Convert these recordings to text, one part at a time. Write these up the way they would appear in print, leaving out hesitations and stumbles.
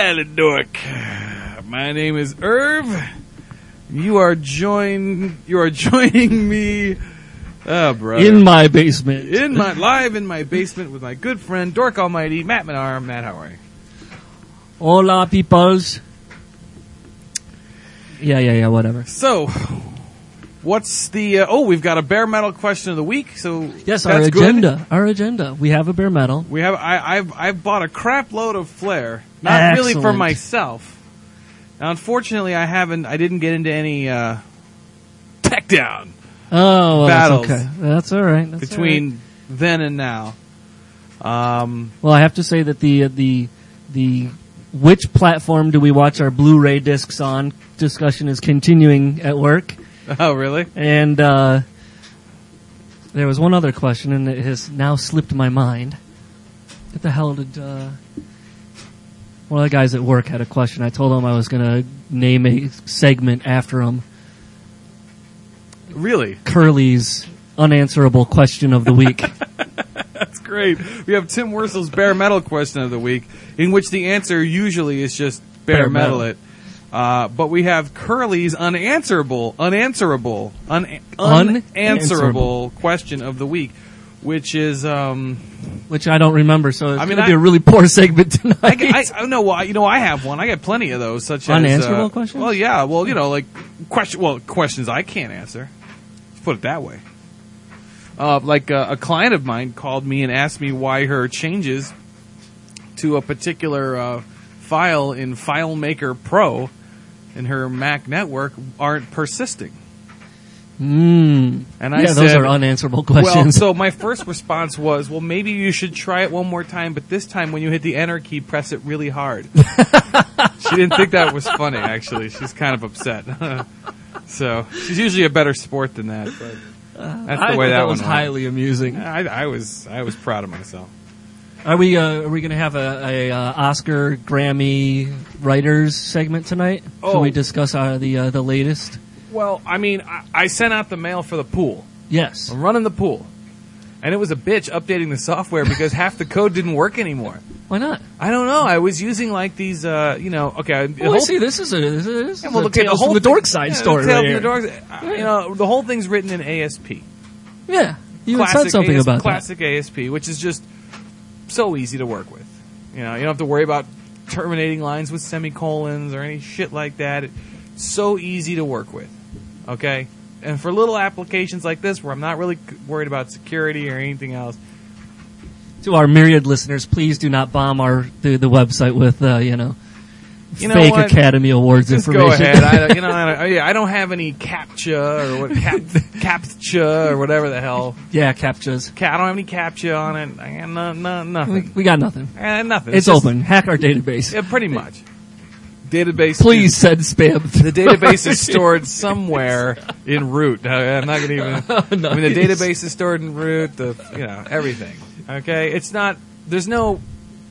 Silent Dork. My name is Irv. You are joining me, brother, in my basement. Live in my basement with my good friend Dork Almighty, Matt Menard. Matt, how are you? Hola, peoples. Yeah, whatever. So, what's the? We've got a bare metal question of the week. So yes, that's our agenda. We have a bare metal. We have. I've bought a crap load of flair, not really for myself. Now, unfortunately, I didn't get into any tech down battles. That's okay. That's all right. Between then and now. Well, I have to say that the which platform do we watch our Blu-ray discs on discussion is continuing at work. Oh, really? And there was one other question, and it has now slipped my mind. What the hell did... one of the guys at work had a question. I told him I was going to name a segment after him. Really? Curly's unanswerable question of the week. That's great. We have Tim Wurzel's bare metal question of the week, in which the answer usually is just bare metal it. But we have Curly's unanswerable question of the week, which is which I don't remember. So it's going to be a really poor segment tonight. I have one. I got plenty of those, such unanswerable as questions. Well, yeah. Well, like questions I can't answer. Let's put it that way. A client of mine called me and asked me why her changes to a particular file in FileMaker Pro in her Mac network aren't persisting. And I said, those are unanswerable questions. Well, so my first response was, well, maybe you should try it one more time, but this time when you hit the enter key, press it really hard. She didn't think that was funny, actually. She's kind of upset. So she's usually a better sport than that, but that's the way that was went. Highly amusing. I was proud of myself. Are we going to have a Oscar Grammy writers segment tonight? Oh. Can we discuss the latest? Well, I mean, I sent out the mail for the pool. Yes. I'm running the pool. And it was a bitch updating the software because half the code didn't work anymore. Why not? I don't know. I was using like these, okay. Well, see, this is a Tales from the Dork Side story Tales right from the Dork Side. The whole thing's written in ASP. Yeah. You said something about classic ASP, which is just so easy to work with. You don't have to worry about terminating lines with semicolons or any shit like that. It's so easy to work with. Okay? And for little applications like this where I'm not really worried about security or anything else. To our myriad listeners, please do not bomb the website with, fake Academy Awards just information. Go ahead. I don't have any CAPTCHA or CAPTCHA or whatever the hell. Yeah, CAPTCHAs. I don't have any CAPTCHA on it. I got nothing. We got nothing. Nothing. It's open. Hack our database. Yeah, pretty much. Database. Please send spam. The database is stored somewhere in root. I'm not going to even. Nice. I mean, the database is stored in root. Everything. Okay, it's not. There's no.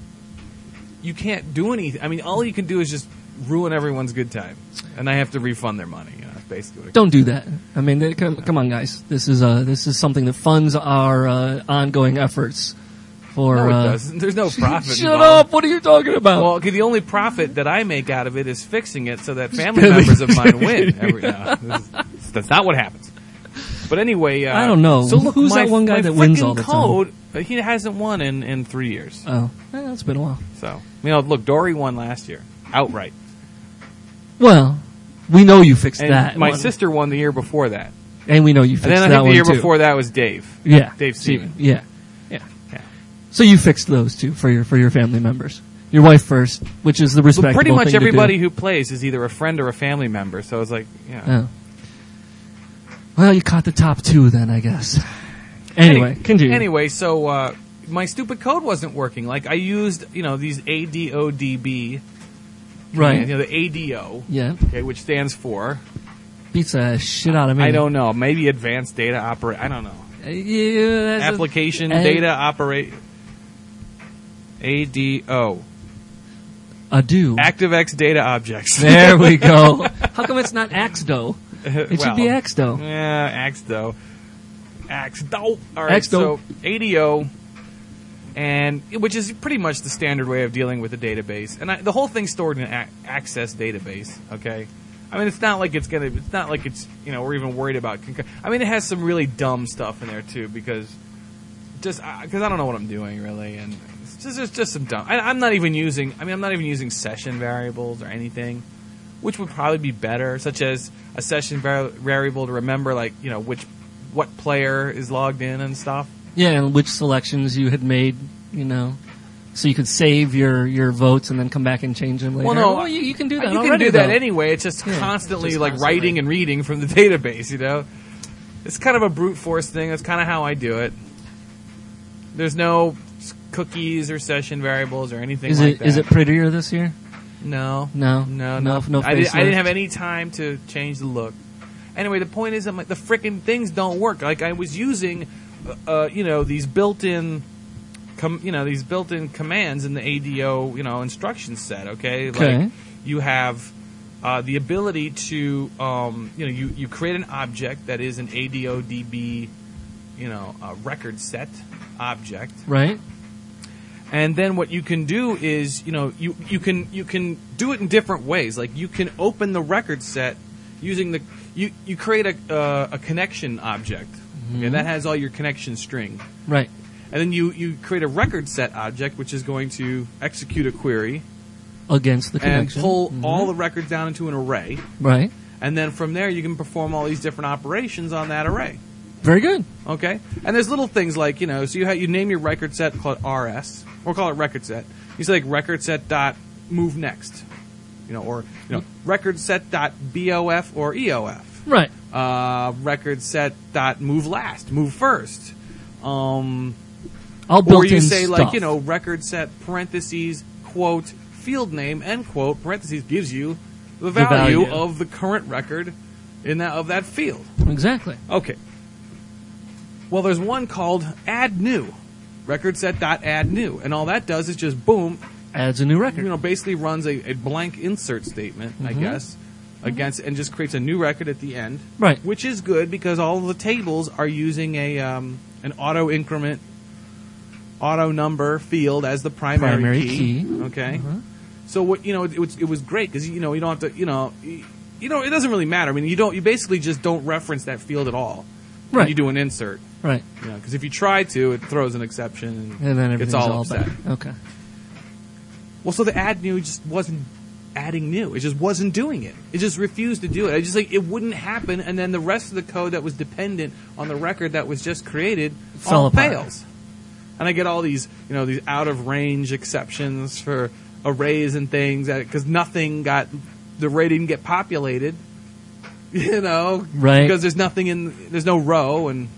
You can't do anything. I mean, all you can do is just ruin everyone's good time, and I have to refund their money. That's basically what Don't do that. I mean, come on, guys. This is something that funds our ongoing efforts. No, it doesn't. There's no profit. Shut involved. up! What are you talking about? Well, okay, the only profit that I make out of it is fixing it so that family members of mine win. That's not what happens. But anyway, I don't know. So look, who's that one guy that wins all the time? Code, he hasn't won in 3 years. Oh, it's been a while. So look, Dory won last year outright. Well, we know you fixed and that. My sister won the year before that, and we know you fixed that one and then I think the year too. before that was Dave. Yeah, Dave Steven. Yeah. So you fixed those two for your family members. Your wife first, which is the respectable pretty much thing everybody to do. who plays is either a friend or a family member. So it's like, Oh. Well, you caught the top two then, I guess. Anyway, continue. Anyway, so my stupid code wasn't working. Like I used, these ADODB, right? The ADO, yeah, okay, which stands for beats the shit out of me. I don't know. Maybe Advanced Data Operate. I don't know. Yeah, Application Data Operate. ADO. ADO. ActiveX Data Objects. There we go. How come it's not AXDO? It should be AXDO. Yeah, AXDO. AXDO. All right, AXDO. so ADO and which is pretty much the standard way of dealing with a database. And the whole thing's stored in an Access database. Okay, I mean it's not like it's we're even worried about. I mean it has some really dumb stuff in there too because I don't know what I'm doing really, and it's just some dumb. I'm not even using session variables or anything, which would probably be better, such as a session variable to remember what player is logged in and stuff. Yeah, and which selections you had made, so you could save your votes and then come back and change them later. Well, no, you can do that. You already, can do that though. anyway. It's just constantly writing and reading from the database. It's kind of a brute force thing. That's kind of how I do it. There's no cookies or session variables or anything like that. Is it prettier this year? No. No. I didn't have any time to change the look. Anyway, the point is, the frickin' things don't work. Like I was using, these built-in, commands in the ADO, instruction set. Okay. Like you have the ability to, you create an object that is an ADODB, record set object. Right. And then what you can do is, you can do it in different ways. Like you can open the record set using you create a connection object. Mm-hmm. Okay, that has all your connection string. Right. And then you create a record set object, which is going to execute a query against the connection and pull all the records down into an array. Right. And then from there, you can perform all these different operations on that array. Very good. Okay. And there's little things like, so you name your record set, call it RS, or call it record set. You say like record set dot move next, or record set dot BOF or EOF. Right. Record set dot move last, move first. All built-in or you say stuff. record set parentheses quote field name end quote parentheses gives you the value of the current record of that field. Exactly. Okay. Well, there's one called add new, record set dot add new, and all that does is just boom, adds a new record. Basically runs a blank insert statement, I guess, against and just creates a new record at the end. Right. Which is good because all of the tables are using an auto increment, auto number field as the primary key. Okay. So what it was great because you don't have to it doesn't really matter. I mean you basically just don't reference that field at all. When you do an insert. Right. Because if you try to, it throws an exception and then it's all upset. Bad. Okay. Well, so the add new just wasn't adding new. It just wasn't doing it. It just refused to do it. It wouldn't happen, and then the rest of the code that was dependent on the record that was just created all fails. And I get all these, these out of range exceptions for arrays and things because the array didn't get populated. Right? Because there's no row, and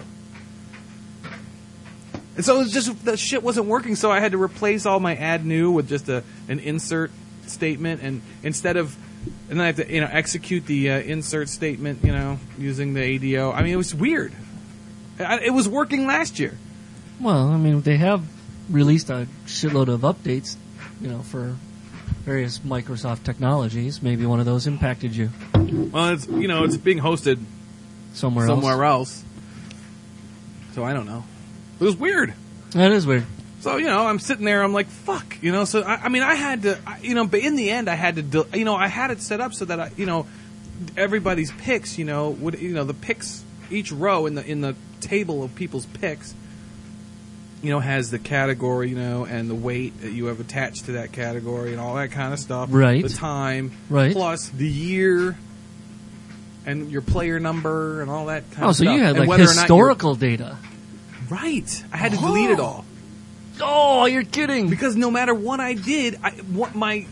so it's just the shit wasn't working. So I had to replace all my add new with just an insert statement, and then I have to execute the insert statement, using the ADO. I mean, it was weird. It was working last year. Well, I mean, they have released a shitload of updates, for various Microsoft technologies. Maybe one of those impacted you. Well, it's it's being hosted somewhere else. So I don't know. It was weird. That is weird. So I'm sitting there. I'm like, fuck. So I had to. But in the end, I had to. I had it set up so that everybody's picks. Would the picks, each row in the table of people's picks. Has the category, and the weight that you have attached to that category and all that kind of stuff. Right. The time. Right. Plus the year and your player number and all that kind of stuff. Oh, so you had historical data. Right. I had to delete it all. Oh, you're kidding. Because no matter what I did, my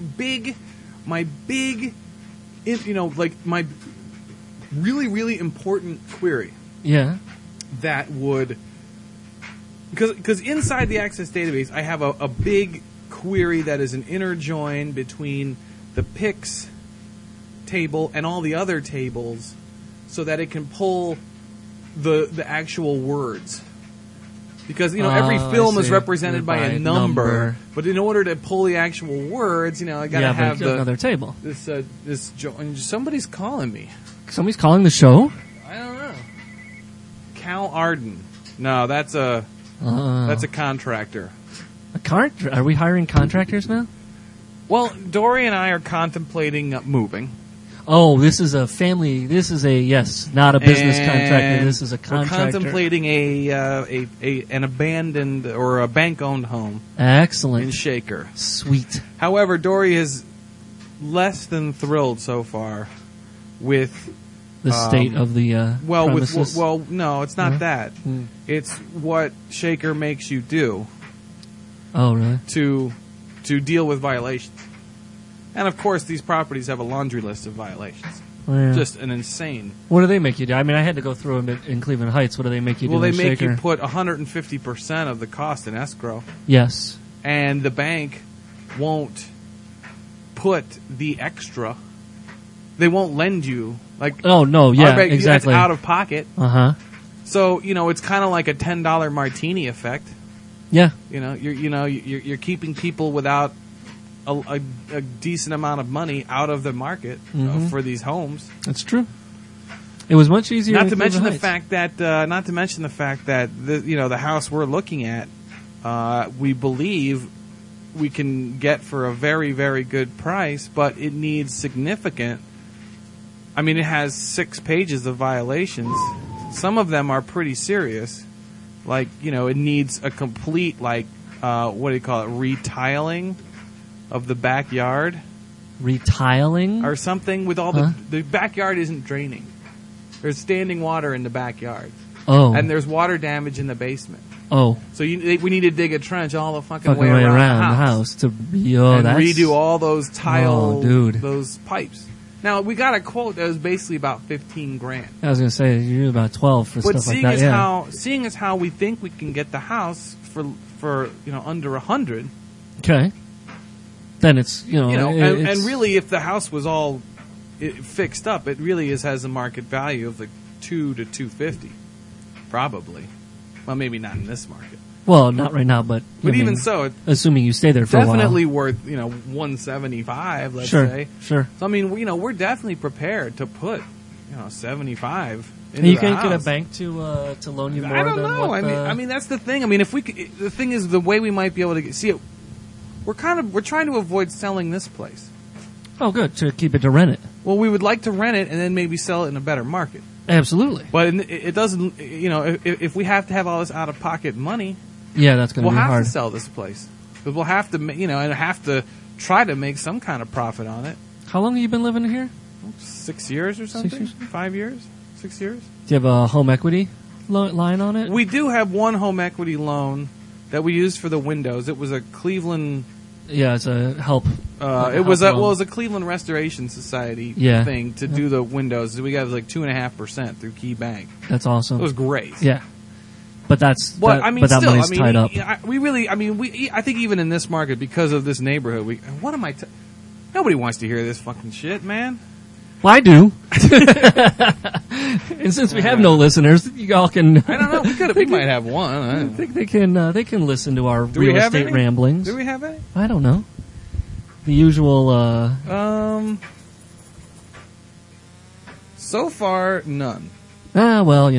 really, really important query. Yeah. That would... Because inside the Access database, I have a big query that is an inner join between the picks table and all the other tables so that it can pull the actual words. Because, every film is represented by a number. But in order to pull the actual words, I got to have another table. Somebody's calling me. Somebody's calling the show? I don't know. Cal Arden. No, that's a contractor. Are we hiring contractors now? Well, Dory and I are contemplating moving. Oh, this is a family. This is not a business contractor. This is a contractor. We're contemplating an abandoned or a bank-owned home Excellent. in Shaker. Sweet. However, Dory is less than thrilled so far with The state of the premises. no, it's not that. Hmm. It's what Shaker makes you do Oh, really? to deal with violations. And of course, these properties have a laundry list of violations. Oh, yeah. Just an insane. What do they make you do? I mean, I had to go through them in Cleveland Heights. What do they make you do? Well, they in make Shaker? you put 150% of the cost in escrow, Yes. and the bank won't put the extra. They won't lend you Oh no, yeah, our bank, exactly. It's out of pocket. Uh-huh. So it's kind of like a $10 martini effect. Yeah. You're keeping people without a decent amount of money out of the market for these homes. That's true. It was much easier. Not in to mention the Cleveland fact that the house we're looking at, we believe we can get for a very, very good price, but it needs significant. I mean, it has 6 pages of violations. Some of them are pretty serious. Like, it needs a complete, what do you call it, retiling of the backyard. Retiling? Or something with all the backyard isn't draining. There's standing water in the backyard. Oh. And there's water damage in the basement. Oh. So we need to dig a trench all the fucking way way around the house to and redo all those tile, dude. those pipes. Now we got a quote that was basically about $15,000. I was gonna say you're about 12 for stuff like that. Seeing as how we think we can get the house for under 100. Okay. Then it's and really, if the house was all fixed up, it really has a market value of like $200 to $250, probably. Well, maybe not in this market. Well, not right now, but even so, assuming you stay there for a while, definitely worth $175. Let's say. Sure. So I mean, we're definitely prepared to put $75 into and you the can't house. get a bank to loan you more. I don't than know. What I mean that's the thing. I mean, the thing is the way we might be able to see it. We're trying to avoid selling this place. Oh, good, to keep it to rent it. Well, we would like to rent it and then maybe sell it in a better market. Absolutely. But it doesn't. If we have to have all this out of pocket money, yeah, that's going to be hard. We'll have to sell this place because we'll have to, and have to try to make some kind of profit on it. How long have you been living here? 6 years or something. 6 years? 5 years? 6 years? Do you have a home equity line on it? We do have one home equity loan that we used for the windows. It was a Cleveland. Yeah, it's a help. It was a Cleveland Restoration Society thing to do the windows. We got like 2.5% through Key Bank. That's awesome. It was great. Yeah, but that's But that money's tied up. I think even in this market, because of this neighborhood, nobody wants to hear this fucking shit, man. Well, I do. And since we have no listeners, you all can. I don't know. We might have one. I think they can listen to our real estate ramblings. Do we have any? I don't know. The usual. So far, none. Well,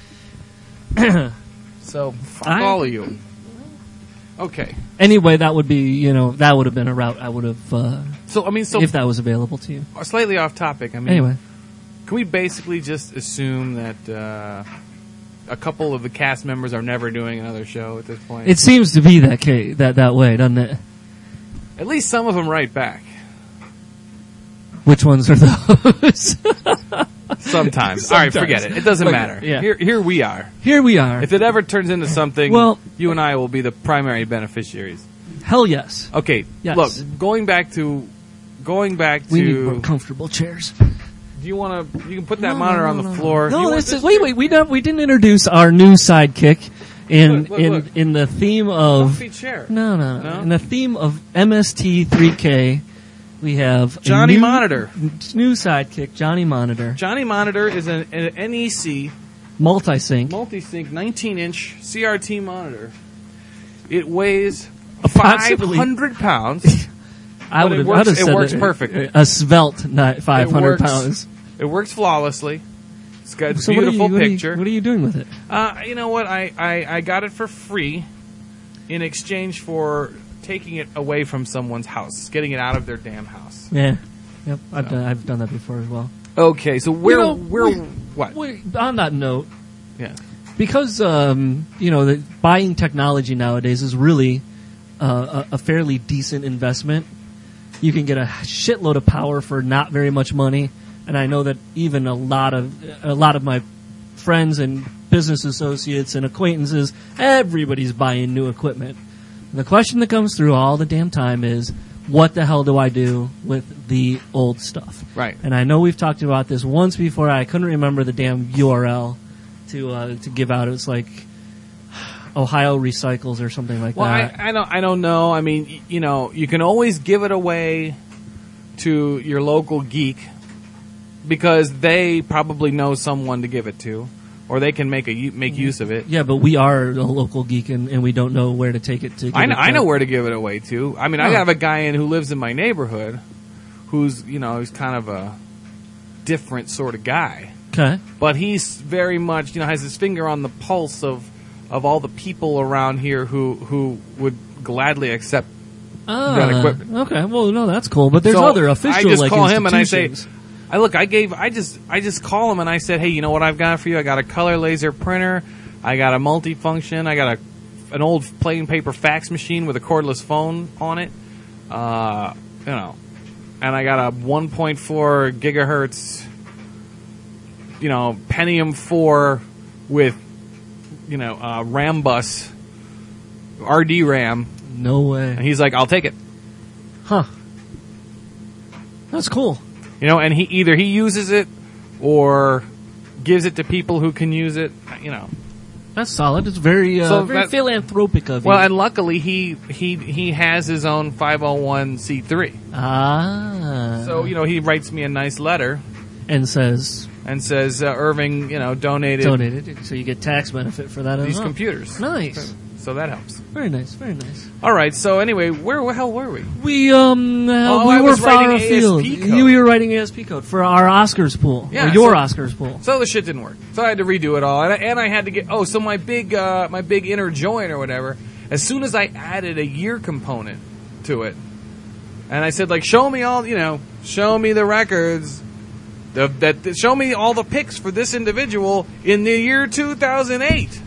So fuck all of you. Okay. Anyway, that would be that would have been a route I would have. If that was available to you. Slightly off topic. Anyway, can we basically just assume that a couple of the cast members are never doing another show at this point? It seems to be that way, doesn't it? At least some of them write back. Which ones are those? Sometimes. All right, forget it. It doesn't matter. Yeah. Here we are. Here we are. If it ever turns into something, well, you and I will be the primary beneficiaries. Hell yes. Okay. Yes. Look, going back to. We need more comfortable chairs. Do you want to? You can put that monitor on the floor. No, wait. We didn't introduce our new sidekick Look. in the theme of comfy chair. No. In the theme of MST3K, we have Johnny Monitor. New sidekick, Johnny Monitor. Johnny Monitor is an NEC multi-sync 19-inch CRT monitor. It weighs approximately 500 pounds. It works perfectly. A svelte 500 pounds. It works flawlessly. It's got a So beautiful picture. What are you doing with it? You know what? I got it for free in exchange for taking it away from someone's house, getting it out of their damn house. Yeah. Yep. I've done that before as well. Okay, so what? On that note, Yeah. because buying technology nowadays is really a fairly decent investment. You can get a shitload of power for not very much money, and I know that even a lot of my friends and business associates and acquaintances, everybody's buying new equipment. And the question that comes through all the damn time is, what the hell do I do with the old stuff? Right. And I know we've talked about this once before. I couldn't remember the damn URL to give out. It was like Ohio Recycles or something like that. I don't know. I mean, you can always give it away to your local geek because they probably know someone to give it to, or they can make use of it. Yeah, but we are a local geek and we don't know where to take it to. I know where to give it away to. I mean, I have a guy who lives in my neighborhood who's he's kind of a different sort of guy. Okay. But he's very much, has his finger on the pulse of all the people around here who would gladly accept that equipment. Okay, well, no, that's cool. But there's other official. I just call him and I say, institutions. I just call him and I said, hey, you know what I've got for you? I got a color laser printer. I got a multifunction. I got an old plain paper fax machine with a cordless phone on it. And I got a 1.4 gigahertz, Pentium 4 with, RAM bus, RD RAM. No way. And he's like, I'll take it. Huh. That's cool. And he uses it or gives it to people who can use it, That's solid. It's very philanthropic of you. Well, and luckily he has his own 501c3. Ah. So, he writes me a nice letter and says Irving, donated so you get tax benefit for that these as well. computers. Nice. So that helps. Very nice, very nice. All right, so anyway, where the hell were we? We I were was far writing afield. ASP code. You were writing ASP code for our Oscars pool. Yeah, or your Oscars pool. So the shit didn't work. So I had to redo it all, and I had to get so my big inner join or whatever. As soon as I added a year component to it, and I said show me all show me the records, show me all the picks for this individual in the year 2008.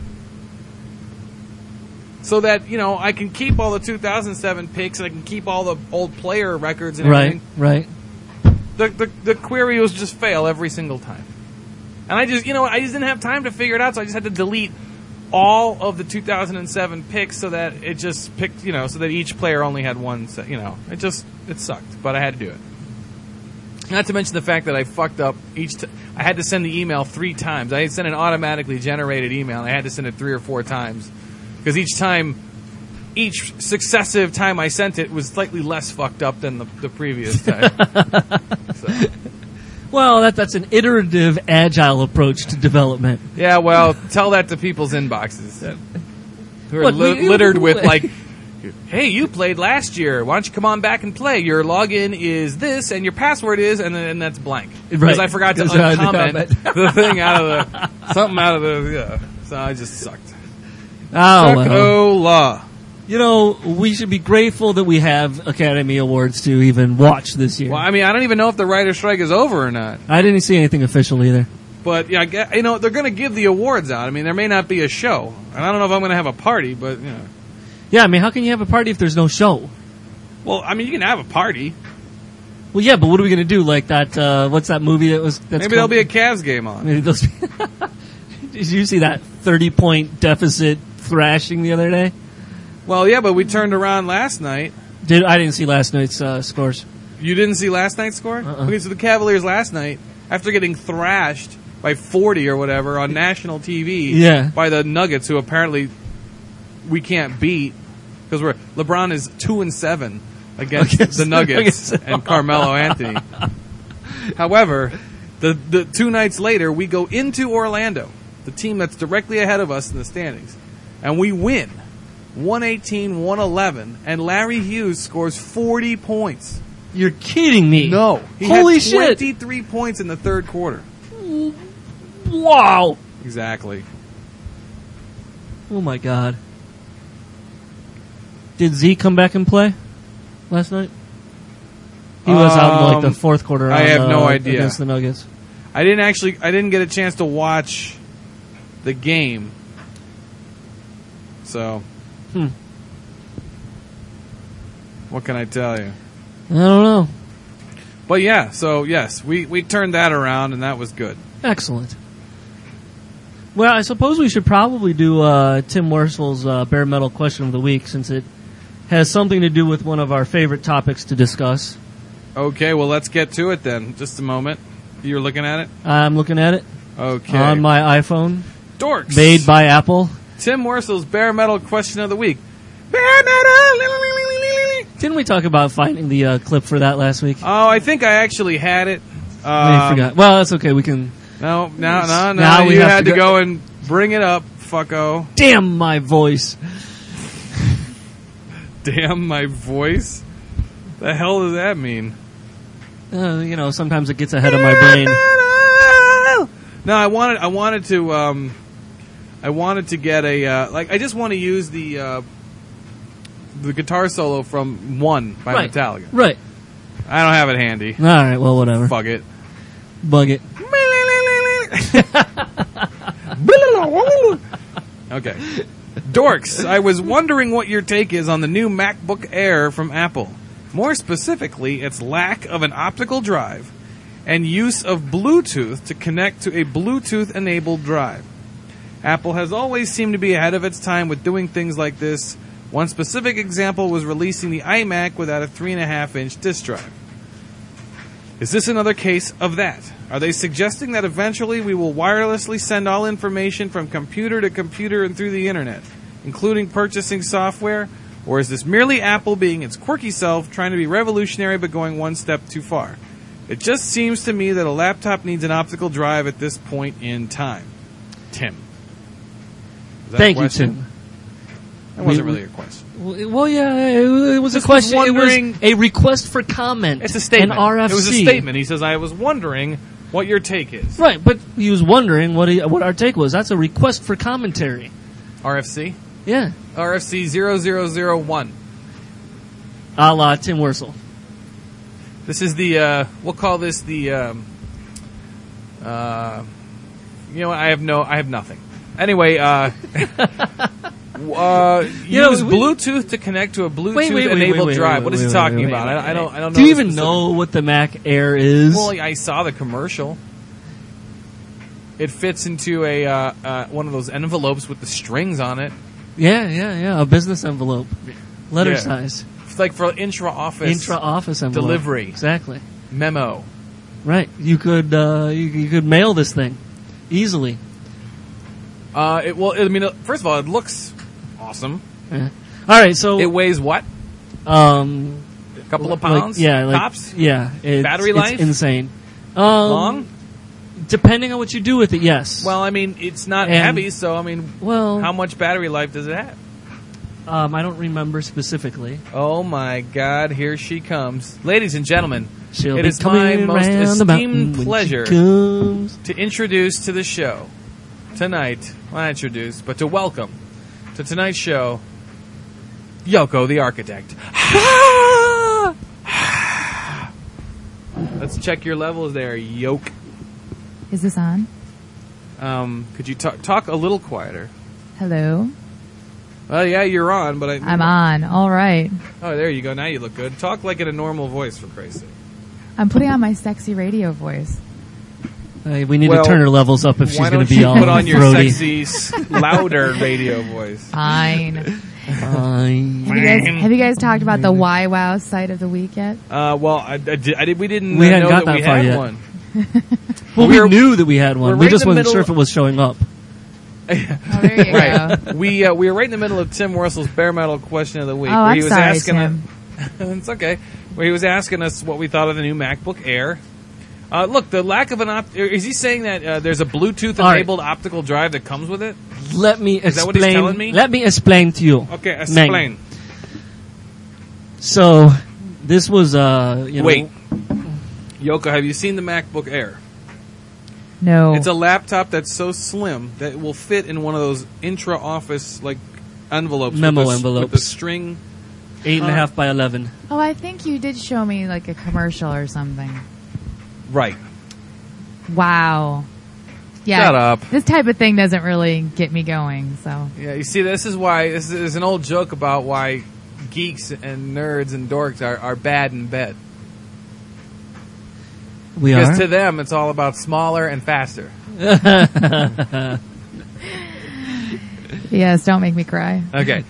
So that, I can keep all the 2007 picks and I can keep all the old player records and everything. Right. The query was just fail every single time. And I just, I just didn't have time to figure it out, so I just had to delete all of the 2007 picks so that it just picked, so that each player only had one set, it sucked, but I had to do it. Not to mention the fact that I fucked up I had to send the email 3 times. I had sent an automatically generated email, and I had to send it 3 or 4 times. Because each successive time I sent it was slightly less fucked up than the previous time. Well, that's an iterative, agile approach to development. Yeah, well, tell that to people's inboxes. Who are littered with hey, you played last year. Why don't you come on back and play? Your login is this, and your password is, and then that's blank. Because I forgot to uncomment the thing something out of the, so I just sucked. Oh, well. We should be grateful that we have Academy Awards to even watch this year. Well, I mean, I don't even know if the writer's strike is over or not. I didn't see anything official either. But, yeah, they're going to give the awards out. I mean, there may not be a show. And I don't know if I'm going to have a party, but, Yeah, I mean, how can you have a party if there's no show? Well, I mean, you can have a party. Well, yeah, but what are we going to do? Like that, what's that movie that's maybe there'll be a Cavs game on. Maybe Did you see that 30-point deficit thrashing the other day? Well, yeah, but we turned around last night. I didn't see last night's scores. You didn't see last night's score? Okay, so the Cavaliers last night, after getting thrashed by 40 or whatever on national TV by the Nuggets, who apparently we can't beat because LeBron is 2-7 against the Nuggets and Carmelo Anthony. However, the 2 nights later, we go into Orlando, the team that's directly ahead of us in the standings, and we win 118-111, and Larry Hughes scores 40 points. You're kidding me. No. He Holy had shit. 23 points in the third quarter. Wow. Exactly. Oh, my God. Did Z come back and play last night? He was out in like the fourth quarter. I have no idea. Against the Nuggets. I didn't get a chance to watch the game. So, what can I tell you? I don't know. But yeah, so yes, we turned that around and that was good. Excellent. Well, I suppose we should probably do Tim Worsel's bare metal question of the week, since it has something to do with one of our favorite topics to discuss. Okay, well, let's get to it then. Just a moment. You're looking at it? I'm looking at it. Okay. On my iPhone. Dorks. Made by Apple. Tim Worsel's bare metal question of the week. Bare metal! Didn't we talk about finding the clip for that last week? Oh, I think I actually had it. We forgot. Well, that's okay. We can... No. Now we you have had to to go and bring it up, fucko. Damn my voice. Damn my voice? The hell does that mean? Sometimes it gets ahead of my brain. No, I wanted to get a I just want to use the guitar solo from One by Metallica. Right. I don't have it handy. All right, well, whatever. Fuck it. Bug it. Okay. Dorks, I was wondering what your take is on the new MacBook Air from Apple. More specifically, its lack of an optical drive and use of Bluetooth to connect to a Bluetooth-enabled drive. Apple has always seemed to be ahead of its time with doing things like this. One specific example was releasing the iMac without a 3.5-inch disk drive. Is this another case of that? Are they suggesting that eventually we will wirelessly send all information from computer to computer and through the internet, including purchasing software? Or is this merely Apple being its quirky self, trying to be revolutionary but going one step too far? It just seems to me that a laptop needs an optical drive at this point in time. Tim. Thank you, Tim. That wasn't really a question. Well, yeah, it was a question. It was a request for comment. It's a statement. An RFC. It was a statement. He says, I was wondering what your take is. Right, but he was wondering what our take was. That's a request for commentary. RFC? Yeah. RFC 0001. A la Tim Worsel. This is the, we'll call this the, I have nothing. Anyway, use Bluetooth to connect to a Bluetooth-enabled drive. What is he talking about? I don't know. Do you even know what the Mac Air is? Well, I saw the commercial. It fits into a one of those envelopes with the strings on it. Yeah. A business envelope. Letter size. It's like for intra-office envelope. delivery. Exactly. Memo. Right. You could mail this thing easily. First of all, it looks awesome. Yeah. All right, so it weighs what? A couple of pounds. Tops. Yeah. Battery life. It's insane. Long. Depending on what you do with it, yes. Well, it's not heavy, so how much battery life does it have? I don't remember specifically. Oh my God! Here she comes, ladies and gentlemen. It is my most esteemed pleasure to introduce to the show tonight. Well, not introduce, but to welcome to tonight's show, Yoko the Architect. Let's check your levels there, Yoke. Is this on? Could you talk a little quieter? Hello? Well, yeah, you're on, but I'm on. All right. Oh, there you go. Now you look good. Talk like in a normal voice, for Christ's sake. I'm putting on my sexy radio voice. We need to turn her levels up if she's going to be all put on your throaty. sexy, louder radio voice. Fine. Fine. Have you guys talked about the YWOW site of the week yet? We didn't we hadn't know got that we far had yet. one. Well, we knew that we had one. We just wasn't sure if it was showing up. Oh, there you go. We were right in the middle of Tim Worsel's bare metal question of the week. Oh, where he I'm was sorry, asking Tim. It's okay. Where he was asking us what we thought of the new MacBook Air. Look, the lack of is he saying that there's a Bluetooth-enabled optical drive that comes with it? Let me explain. Is that what he's telling me? Let me explain to you. Okay, explain. So, this was, Wait. Yoko, have you seen the MacBook Air? No. It's a laptop that's so slim that it will fit in one of those intra-office envelopes. Memo with envelopes. With the string 8.5 by 11. Oh, I think you did show me like a commercial or something. Right. Wow. Yeah. Shut up. This type of thing doesn't really get me going. So Yeah, you see, this is an old joke about why geeks and nerds and dorks are bad in bed. We Because are. to them, it's all about smaller and faster. yes, don't make me cry. Okay.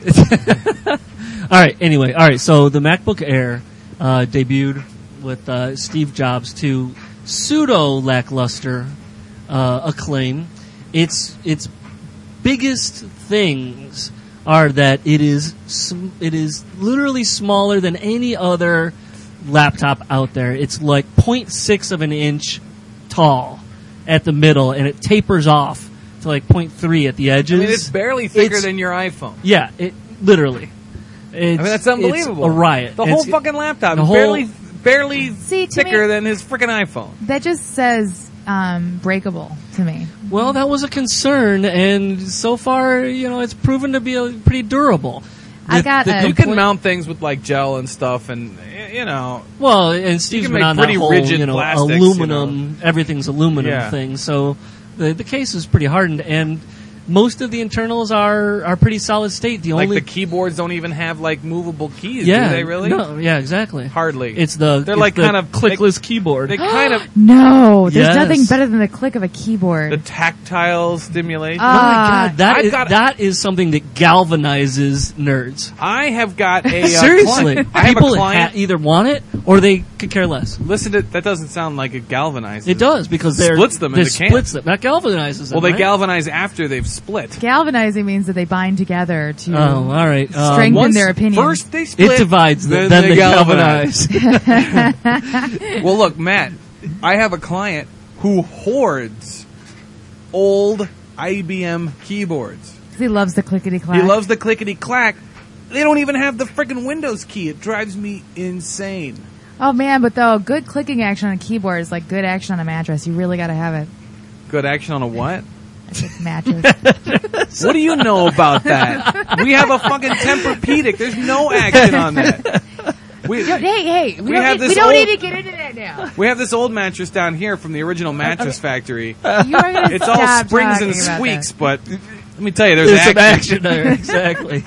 All right. Anyway, all right. So the MacBook Air debuted with Steve Jobs to pseudo lackluster acclaim. Its biggest things are that it is literally smaller than any other laptop out there. It's like 0.6 of an inch tall at the middle, and it tapers off to like 0.3 at the edges. I mean, it's barely thicker It's- than your iPhone. Yeah, it literally. I mean, that's unbelievable. It's a riot. The whole It's- fucking laptop the is whole- barely See, to thicker me- than his freaking iPhone. That just says breakable to me. Well, that was a concern, and so far, it's proven to be pretty durable. I got a- You can mount things with like gel and stuff, and Well, and Steve's can been make on pretty that whole, rigid plastics, aluminum, everything's aluminum Yeah. thing. So the case is pretty hardened, and most of the internals are pretty solid state. The like only the keyboards don't even have like movable keys. yeah, Do they really? No, yeah, exactly. Hardly. They're like kind of clickless keyboard. They kind of No, there's Yes. nothing better than the click of a the keyboard. tactile stimulation. My God, that I've is something that galvanizes nerds. I have got a Seriously, client. I have a people client. either want it or they could care less. Listen to that. Doesn't sound like it galvanizes. It does because they're Splits them they into cans. splits them. That galvanizes them. Well, they right? galvanize after they've split. Galvanizing means that they bind together to Oh, all right. strengthen Once their opinions. First they split. It divides them, then they galvanize. Well, look, Matt, I have a client who hoards old IBM keyboards. He loves the clickety clack. He loves the clickety clack. They don't even have the frickin' Windows key. It drives me insane. Oh man, but though good clicking action on a keyboard is like good action on a mattress. You really got to have it. Good action on a what? It's a mattress. What do you know about that? We have a fucking Tempur-Pedic. There's no action on that. hey, we have don't, this we don't old- need to get into that now. We have this old mattress down here from the original mattress factory. You are gonna It's all stop springs talking and about squeaks, that. but let me tell you, there's There's some action. action there, exactly.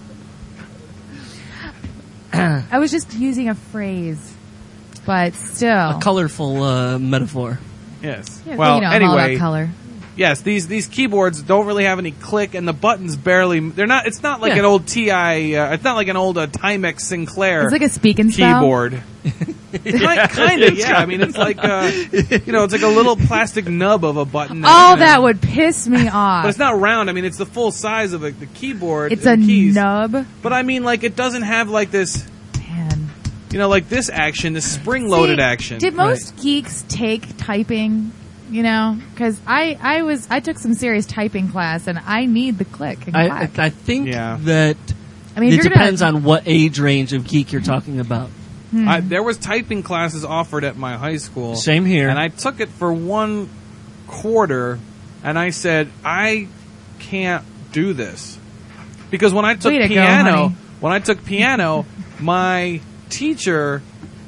I was just using a phrase, but still. A colorful metaphor. Yes. Yeah, Well, I'm all about anyway, color. yes, these keyboards don't really have any click, and the buttons barely. They're not. It's not like Yeah. an old TI. It's not like an old Timex Sinclair It's like a speak and spell. keyboard. Kind of, yeah. I mean, it's like it's like a little plastic nub of a button. Oh, that would piss me But off. it's not round. I mean, it's the full size of the keyboard. It's a and keys. nub. But I mean, like, it doesn't have like this. Man. Like this action, this spring-loaded See, action. Did most geeks take typing? Because I took some serious typing class, and I need the click and clack. I think Yeah. that I mean, it if you're depends gonna, on what age range of geek you're talking about. There was typing classes offered at my high school. Same here. And I took it for 1 quarter, and I said, I can't do this. Because when I took Way to go, piano, my teacher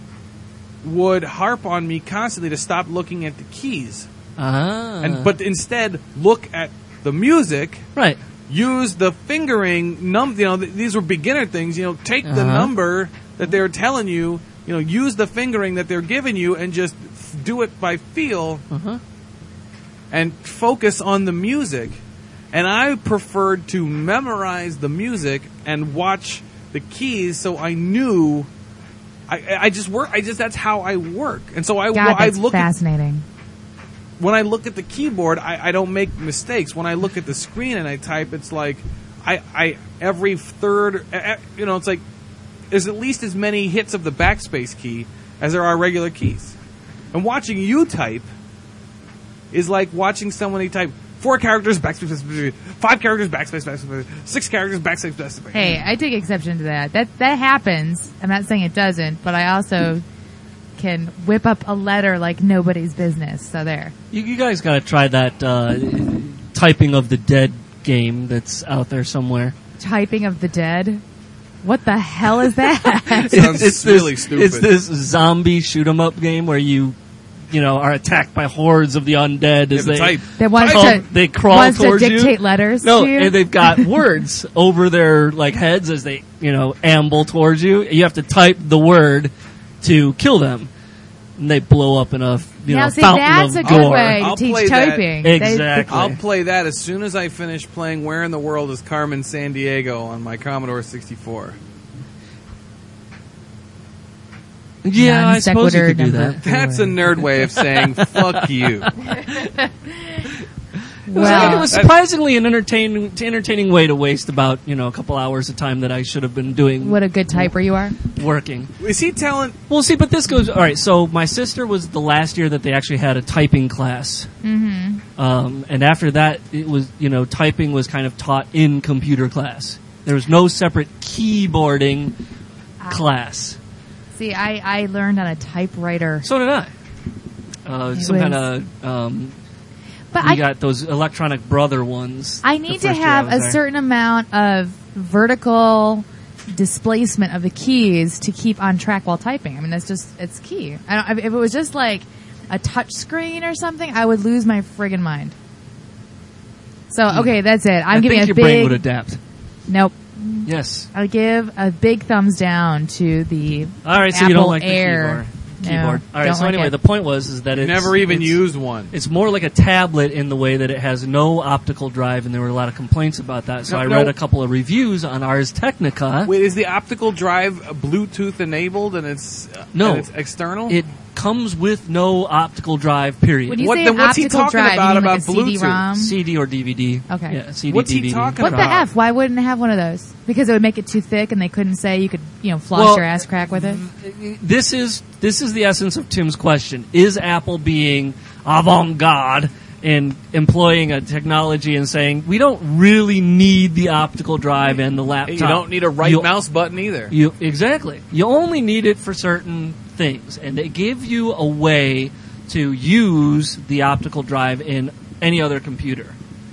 would harp on me constantly to stop looking at the keys. But instead look at the music, right. use the fingering these were beginner things, take the number that they're telling you, use the fingering that they're giving you and just do it by feel and focus on the music. And I preferred to memorize the music and watch the keys so I knew that's how I work. And so I God, that's look at, fascinating. when I look at the keyboard, I don't make mistakes. When I look at the screen and I type, it's like I every third, it's like there's at least as many hits of the backspace key as there are regular keys. And watching you type is like watching somebody type 4 characters, backspace, 5 characters, backspace, 6 characters, backspace, backspace. Hey, I take exception to that. That happens. I'm not saying it doesn't, but I also can whip up a letter like nobody's business. So there. You guys got to try that typing of the dead game that's out there somewhere. Typing of the dead. What the hell is that? Sounds really stupid. It's this zombie shoot 'em up game where you are attacked by hordes of the undead as they type. They want they crawl wants to towards dictate you. letters No, to you? and they've got words over their heads as they amble towards you. You have to type the word to kill them, and they blow up in a now, see, fountain that's of a good gore. way to I'll play teach that. typing. Exactly. I'll play that as soon as I finish playing Where in the World is Carmen Sandiego on my Commodore 64. Yeah, I suppose you could do Non-sequitur that. That's a nerd way of saying fuck you. It Well, was surprisingly an entertaining way to waste about a couple hours of time that I should have been doing what a good typer you are. working. Is he telling? Well, see, but this goes all right. So my sister was the last year that they actually had a typing class, and after that, it was typing was kind of taught in computer class. There was no separate keyboarding class. See, I learned on a typewriter. So did I. Some was- kind of. But We got those electronic brother ones. I the need to first year have I was a there. certain amount of vertical displacement of the keys to keep on track while typing. I mean, it's key. If it was just like a touch screen or something, I would lose my friggin' mind. So, okay, that's it. I'm I giving think a your brain would big, adapt. nope. Yes. I'll give a big thumbs down to the All right. So Apple you don't like Air. the keyboard. No, All right. don't So like anyway, it. the point was that it's Never even it's- used one. It's more like a tablet in the way that it has no optical drive, and there were a lot of complaints about that. So No, I no. read a couple of reviews on Ars Technica. Wait, is the optical drive Bluetooth enabled and it's No. and it's external? It comes with no optical drive, period. When you What- say then an what's he optical talking drive, about you mean like about a Bluetooth? CD-ROM? CD or DVD. Okay. Yeah, CD, What's he DVD. talking What the about? F? Why wouldn't it have one of those? Because it would make it too thick and they couldn't say you could, floss Well, your ass crack with it? This is the essence of Tim's question. Is Apple being avant-garde and employing a technology and saying, we don't really need the optical drive and the laptop. You don't need a right You- mouse button either. Exactly. You only need it for certain things, and they give you a way to use the optical drive in any other computer.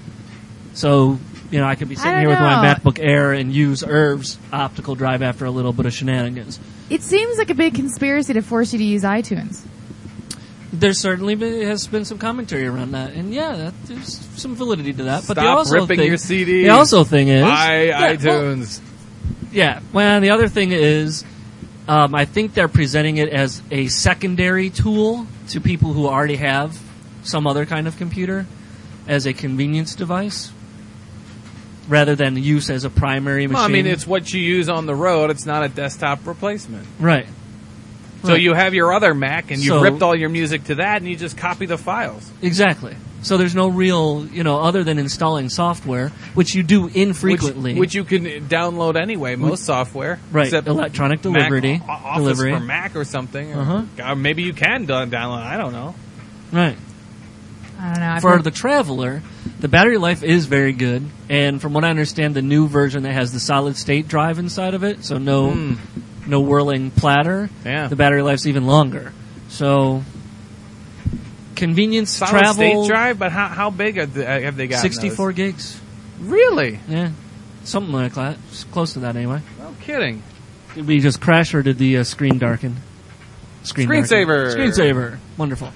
So, I could be sitting I here with don't my know. MacBook Air and use Irv's optical drive after a little bit of shenanigans. It seems like a big conspiracy to force you to use iTunes. There certainly has been some commentary around that, and there's some validity to that. But the Stop also ripping thing, your CD. The also thing is, Buy well, iTunes. Well, the other thing is, I think they're presenting it as a secondary tool to people who already have some other kind of computer as a convenience device, rather than use as a primary machine. Well, I mean, it's what you use on the road. It's not a desktop replacement. right. So Right. you have your other Mac, and you So- ripped all your music to that, and you just copy the files. Exactly. So there's no real, other than installing software, which you do infrequently. Which you can download anyway, most software. Right, Except electronic Mac, delivery. Office delivery. for Mac or something. Or Uh-huh. maybe you can download I don't know. Right. I don't know. I've For heard- the Traveler, the battery life is very good, and from what I understand, the new version that has the solid state drive inside of it, so no whirling platter. Yeah. The battery life's even longer. So convenience Solid travel. state drive, but how big have they got? 64 gigs. Really? Yeah, something like that. It's close to that anyway. No kidding. Did we just crash or did the screen darken? Screensaver. Screensaver. Wonderful.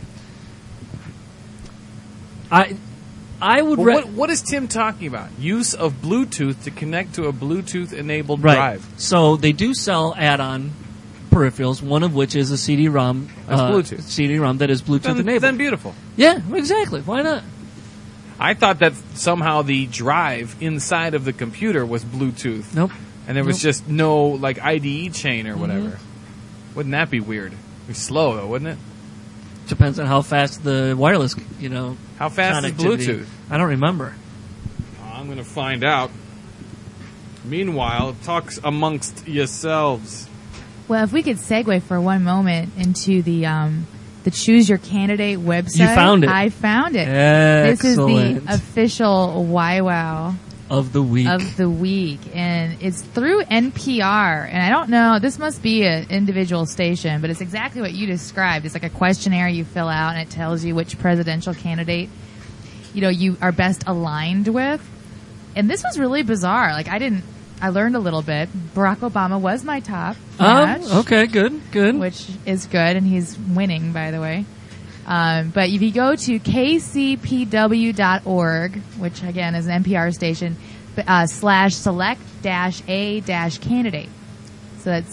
I would But what is Tim talking about? Use of Bluetooth to connect to a Bluetooth-enabled right. drive. So they do sell add-on peripherals, one of which is a CD-ROM. That's Bluetooth. CD-ROM that is Bluetooth enabled. Then beautiful. Yeah, exactly. Why not? I thought that somehow the drive inside of the computer was Bluetooth. Nope. And there was Nope. just no IDE chain or whatever. Wouldn't that be weird? It'd be slow though, wouldn't it? Depends on how fast the wireless, How fast is connectivity. Bluetooth? I don't remember. I'm going to find out. Meanwhile, talk amongst yourselves. Well, if we could segue for one moment into the Choose Your Candidate website. You found it. I found it. Excellent. This is the official YWOW Of the week. of the week, and it's through NPR. And I don't know, this must be an individual station, but it's exactly what you described. It's like a questionnaire you fill out, and it tells you which presidential candidate you are best aligned with. And this was really bizarre. Like, I didn't I learned a little bit. Barack Obama was my top match, Okay, good. which is good, and he's winning, by the way. But if you go to kcpw.org, which again is an NPR station, /select-a-candidate. So that's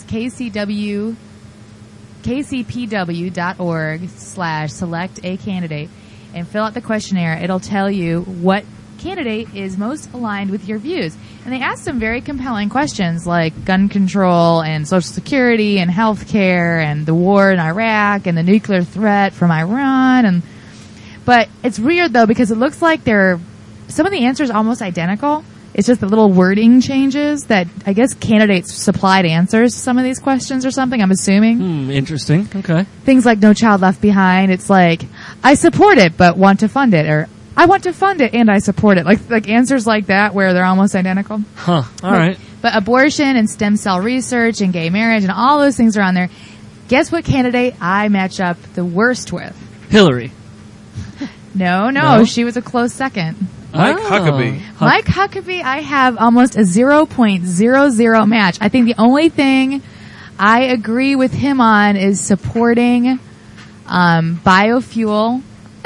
kcpw.org/select-a-candidate, and fill out the questionnaire. It'll tell you what candidate is most aligned with your views. And they asked some very compelling questions like gun control and Social Security and health care and the war in Iraq and the nuclear threat from Iran. But it's weird, though, because it looks like some of the answers are almost identical. It's just the little wording changes that I guess candidates supplied answers to some of these questions or something, I'm assuming. Interesting. Okay. Things like No Child Left Behind. It's like, I support it but want to fund it, or I want to fund it and I support it. Like answers like that where they're almost identical. Huh. All right. But abortion and stem cell research and gay marriage and all those things are on there. Guess what candidate I match up the worst with? Hillary. No, she was a close second. Mike Huckabee. Mike Huckabee, I have almost a 0.00 match. I think the only thing I agree with him on is supporting biofuel,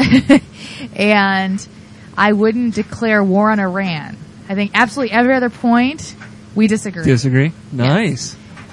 and I wouldn't declare war on Iran. I think absolutely every other point we disagree. Disagree? Nice.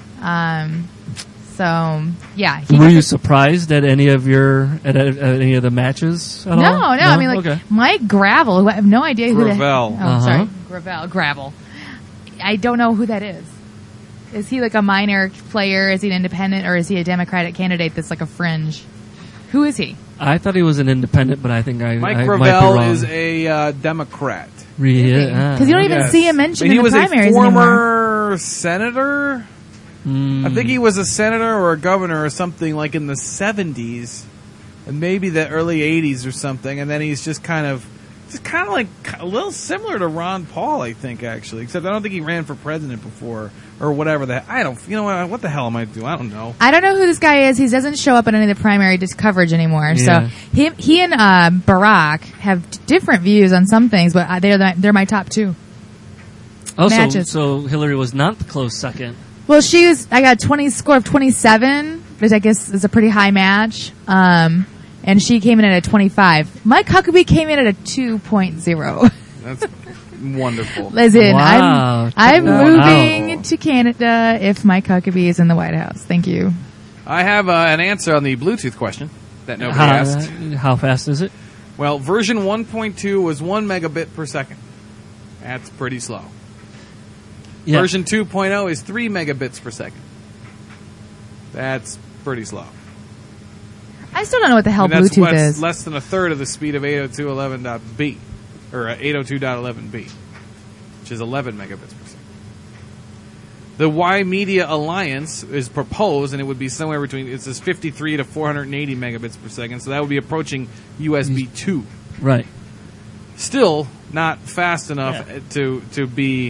So yeah. Were you surprised at any of any of the matches at all? No. I mean, okay. Mike Gravel, who I have no idea who Gravel. sorry, Gravel. I don't know who that is. Is he like a minor player? Is he an independent, or is he a Democratic candidate that's like a fringe? Who is he? I thought he was an independent, but I think Mike might be Gravel wrong. is a Democrat. Because you don't even see him mentioned in the He was primaries a former anymore. senator. I think he was a senator or a governor or something like in the 70s, and maybe the early 80s or something. And then he's just kind of like a little similar to Ron Paul, I think, actually. Except I don't think he ran for president before or whatever. What the hell am I doing? I don't know. I don't know who this guy is. He doesn't show up in any of the primary coverage anymore. Yeah. So he and Barack have different views on some things, but they're my top two. Matches. So Hillary was not the close second. Well, I got a score of 27, which I guess is a pretty high match. And she came in at a 25. Mike Huckabee came in at a 2.0. That's wonderful. Listen, Wow. I'm Wow. moving to Canada if Mike Huckabee is in the White House. Thank you. I have an answer on the Bluetooth question that nobody asked. How fast is it? Well, version 1.2 was 1 megabit per second. That's pretty slow. Yeah. Version 2.0 is 3 megabits per second. That's pretty slow. I still don't know what the hell That's Bluetooth is. less than a third of the speed of 802.11.b, or 802.11b, which is 11 megabits per second. The Y Media Alliance is proposed, and it would be somewhere between, it says 53 to 480 megabits per second, so that would be approaching USB 2. Right. Still not fast enough to be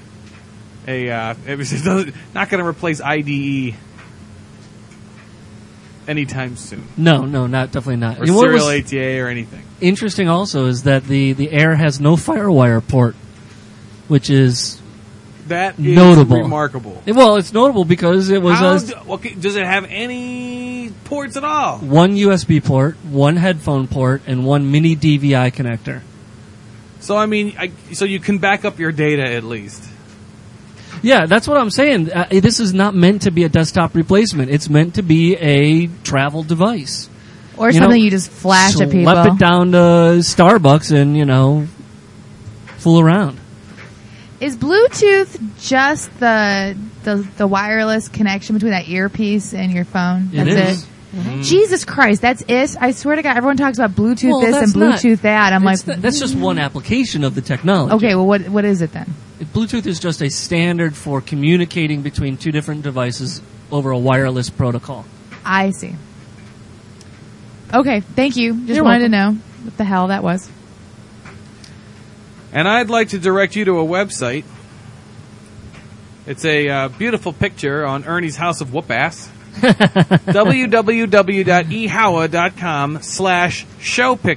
it's not going to replace IDE anytime soon. No, definitely not. Or You know what serial was ATA or anything. interesting also is that the Air has no FireWire port, which is That is notable. remarkable. Well, it's notable because it was Does it have any ports at all? one USB port, one headphone port, and one mini DVI connector. So, I mean, so you can back up your data at least. Yeah, that's what I'm saying. This is not meant to be a desktop replacement. It's meant to be a travel device. Or something you just flash at people. Slap it down to Starbucks and, fool around. Is Bluetooth just the wireless connection between that earpiece and your phone? That's It is. it? Jesus Christ, that's it? I swear to God, everyone talks about Bluetooth Well, this and that's not- Bluetooth that. I'm like, That's just one application of the technology. okay, well, what is it then? Bluetooth is just a standard for communicating between two different devices over a wireless protocol. I see. Okay, thank you. Just You're wanted welcome. to know what the hell that was. And I'd like to direct you to a website. It's a beautiful picture on Ernie's House of Whoop-Ass.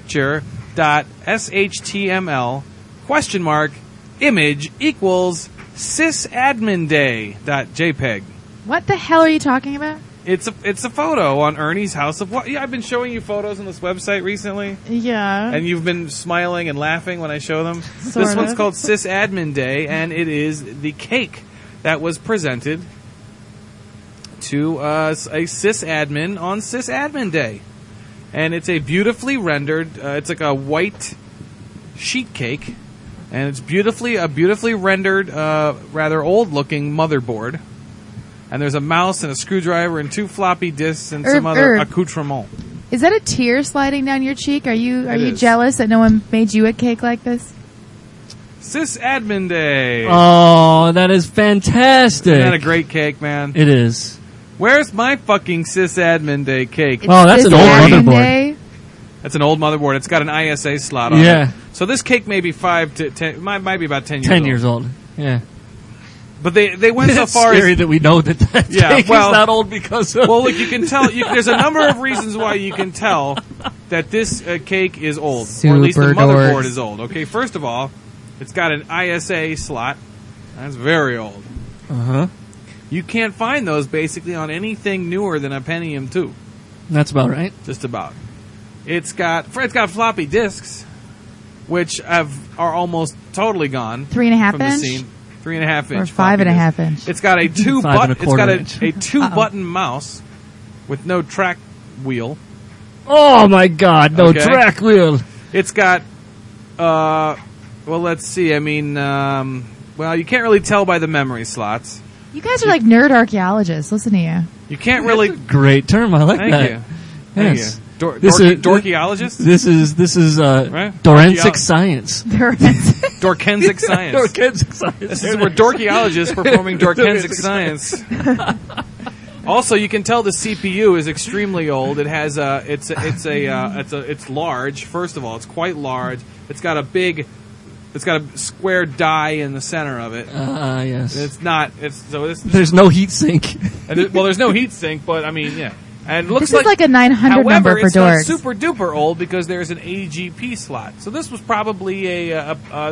www.ehowa.com/showpicture.shtml !image equals sysadminday.jpg. What the hell are you talking about? It's a photo on Ernie's House of What? Yeah, I've been showing you photos on this website recently, Yeah. and you've been smiling and laughing when I show them. Sort This one's of. called Sysadmin Day, and it is the cake that was presented to a sysadmin on Sysadmin Day. And it's a beautifully rendered, it's like a white sheet cake, and it's a beautifully rendered, rather old-looking motherboard. And there's a mouse and a screwdriver and 2 floppy disks and some other accoutrement. Is that a tear sliding down your cheek? Are you is. jealous that no one made you a cake like this? Sysadmin Day. Oh, that is fantastic. Isn't that a great cake, man? It is. Where's my fucking Sysadmin Day cake? It's Oh, that's an old Sysadmin motherboard. Day. That's an old motherboard. It's got an ISA slot on Yeah. it. So this cake may be 5 to 10, might be about 10 years 10 old. years old. Yeah. But they went so It's far scary as... that we know that Yeah, cake well- is not old because of... Well, look, you can tell... there's a number of reasons why you can tell that this cake is old. Or at least the Super motherboard dorks. is old. Okay, first of all, it's got an ISA slot. That's very old. Uh-huh. You can't find those basically on anything newer than a Pentium 2. That's about right. Just about. It's got floppy disks, which are almost totally gone 3.5 from the inch? scene. 3.5 Or inch. 5.5 inch? It's got a 2 5 button. It's 1/4 got inch. a 2 button mouse with no track wheel. Oh, my God. No Okay. track wheel. It's got. Well, let's see. I mean, well, you can't really tell by the memory slots. You guys are like nerd archaeologists. Listen to you. You can't really. Great term. I like Thank that. you. Thank Yes. you. This is- dorkyologist? This is Right? forensic science. Dorkensic science. Forensic science. This is where dorkyologists performing dorkensic science. Also, you can tell the CPU is extremely old. It has it's large. First of all, it's quite large. It's got a square die in the center of it. Yes. It's not. There's no heat sink. Well, there's no heat sink, but I mean, yeah. And it looks This is like a 900 however, number for it's not dorks. super duper old because there's an AGP slot. So this was probably a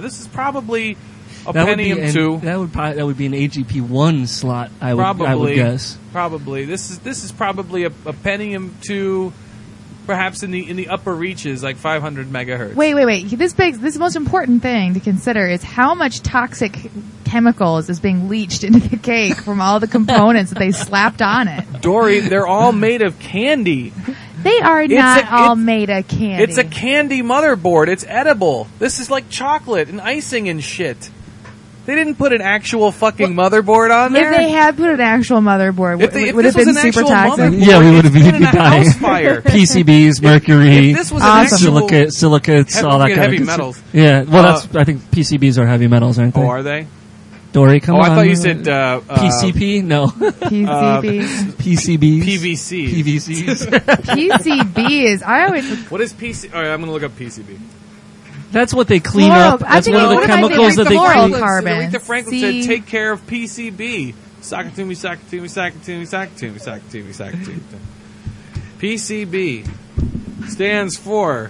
Pentium 2. That would be an AGP 1 slot. I would guess. Probably. This is probably a Pentium 2, perhaps in the upper reaches, like 500 megahertz. Wait. This most important thing to consider is how much toxic chemicals is being leached into the cake from all the components that they slapped on it. Dory, they're all made of candy. They are not all it's- made of candy. It's a candy motherboard. It's edible. This is like chocolate and icing and shit. They didn't put an actual fucking motherboard on there. If they had put an actual motherboard, If would it this have was been an super actual toxic? motherboard, Yeah, we would have it's been been in a dying. house fire. PCBs, mercury, If this was Awesome. an actual, silicates, all that kind heavy of metals. Yeah, well, I think PCBs are heavy metals, aren't they? Oh, are they? Dory, come Oh, on. I thought you said PCP? No. PCB. PCBs. PVC. PVCs. PCB is, I always, What is PC? All right, I'm going to look up PCB. That's what they clean Floral- up. I That's think one of what the am I thinking? chemicals that they Floral clean. carbon. Aretha Franklin See? said, "Take care of PCB." Sock it to me, sock it to me, sock it to me, sock it to me, sock it to me, sock it to me. PCB stands for